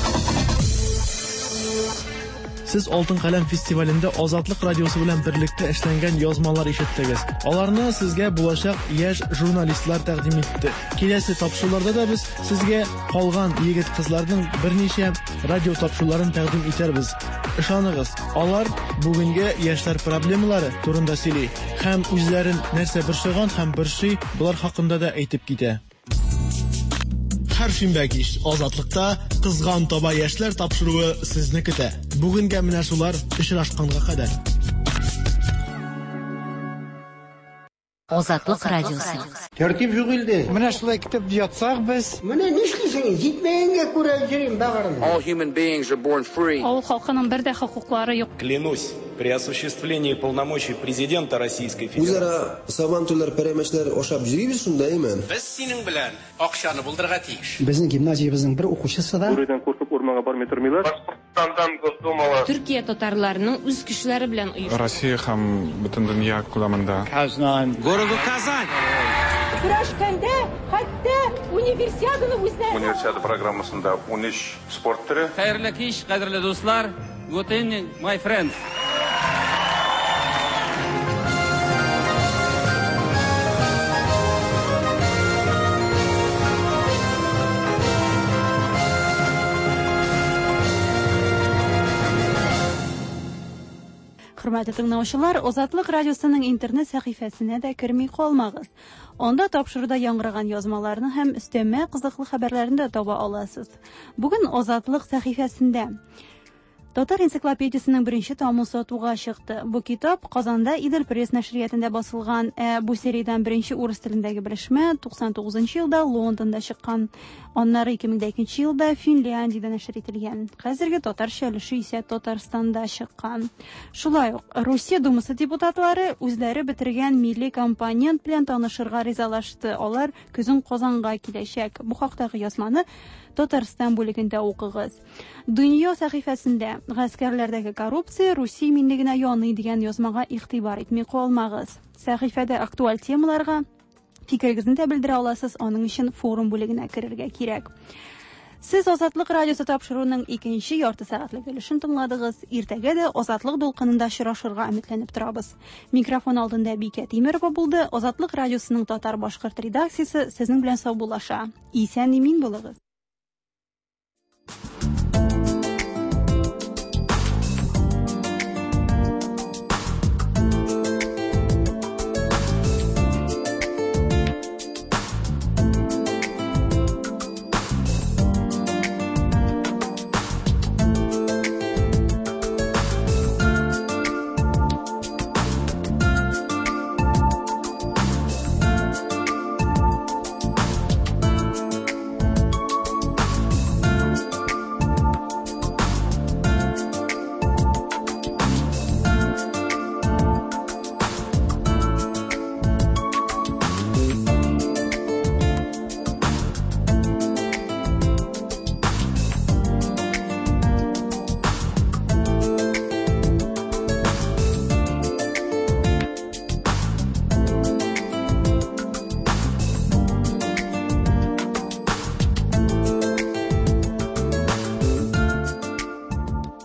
Speaker 7: Сез Алтын каләм фестивалендә Азатлык радиосы белән берлектә эшләнгән язмалар ишеттегез. Аларны сезгә булачак яшь журналистлар тәкъдим итте. Киләсе тапшыруларда да без сезгә калган егет-кызларның берничә радио тапшыруларын тәкъдим итәрбез. Ышаныгыз, алар бүгенге яшьләр проблемалары турында сөйли һәм үзләрен нәрсә борчыган һәм борчый, булар хакында да әйтеп китә. Һәр шимбә кич Азатлыкта кызган таба яшьләр тапшыруы сезне көтә. Бүгенгә менә шулар очрашканга кадәр.
Speaker 15: Азатлык радиосы.
Speaker 2: Тәртип юк инде.
Speaker 14: Менә шулай китеп ятсак без.
Speaker 2: Менә нишлисең? Җитмәгәнгә күрә йөрим бәгырем.
Speaker 16: All human beings are born free.
Speaker 10: Авыл халкының бер дә хокуклары юк.
Speaker 17: Клянусь, при осуществлении полномочий президента Российской Федерации.
Speaker 18: Үзара сабантуйлар, пәрәмәчләр ашап йөрибез шундаймы?
Speaker 17: Без синең белән акчаны булдырырга тиеш.
Speaker 14: Безнең гимназиябезнең бер укучысы да.
Speaker 19: Бүредән куркып урманга бармый тормыйлар. Башкортстандан Госдумага.
Speaker 10: Төркия татарларының үз көчләре белән оештырылган.
Speaker 26: Россия һәм бөтен дөнья күләмендә.
Speaker 17: Городу Казань.
Speaker 12: Күрәшкәндә хәтта универсиаданы үзләре.
Speaker 19: Универсиада программасында 13 спорт төре.
Speaker 6: Хәерле кич, кадерле дуслар. Good evening, my friends.
Speaker 1: Хөрмәтле тыңлаучылар, Азатлык радиосының интернет сәхифәсенә дә керми калмагыз. Анда тапшыруда яңгыраган язмаларны һәм өстәмә кызыклы хәбәрләрне дә таба аласыз. Бүген Азатлык сәхифәсендә Татар энциклопедиясының беренче томы сатуга чыкты. Бу китап Казанда Идел пресс нәшриятендә басылган. Бу сериядән беренче урыс телендәге белешмә 99 елда Лондонда чыккан. Аннары 2002 елда Финляндиядә нәшр ителгән. Хәзерге татарча өлеше исә Татарстанда чыккан. Шулай ук Русия Думасы депутатлары үзләре бетергән милли компонент белән танышырга ризалашты. Алар көзен Казанга киләчәк. Бу хактагы язманы Татарстан бүлегендә укыгыз. Дөнья сәхифәсендә гаскәрләрдәге коррупция Русия минлегенә яный дигән язмага игътибар итми калмагыз. Сәхифәдә актуаль темаларга фикерегезне дә белдерә аласыз, аның өчен форум бүлегенә керергә кирәк. Сез Азатлык радиосы тапшыруның икенче ярты сәгатьлек өлешен тыңладыгыз. Иртәгә дә Азатлык дулкынында очрашырга өметләнеп торабыз. Микрофон алдында Бикә Тимерова булды. Азатлык радиосының татар-башкорт редакциясе сезнең белән саубуллаша. Исән-имин булыгыз.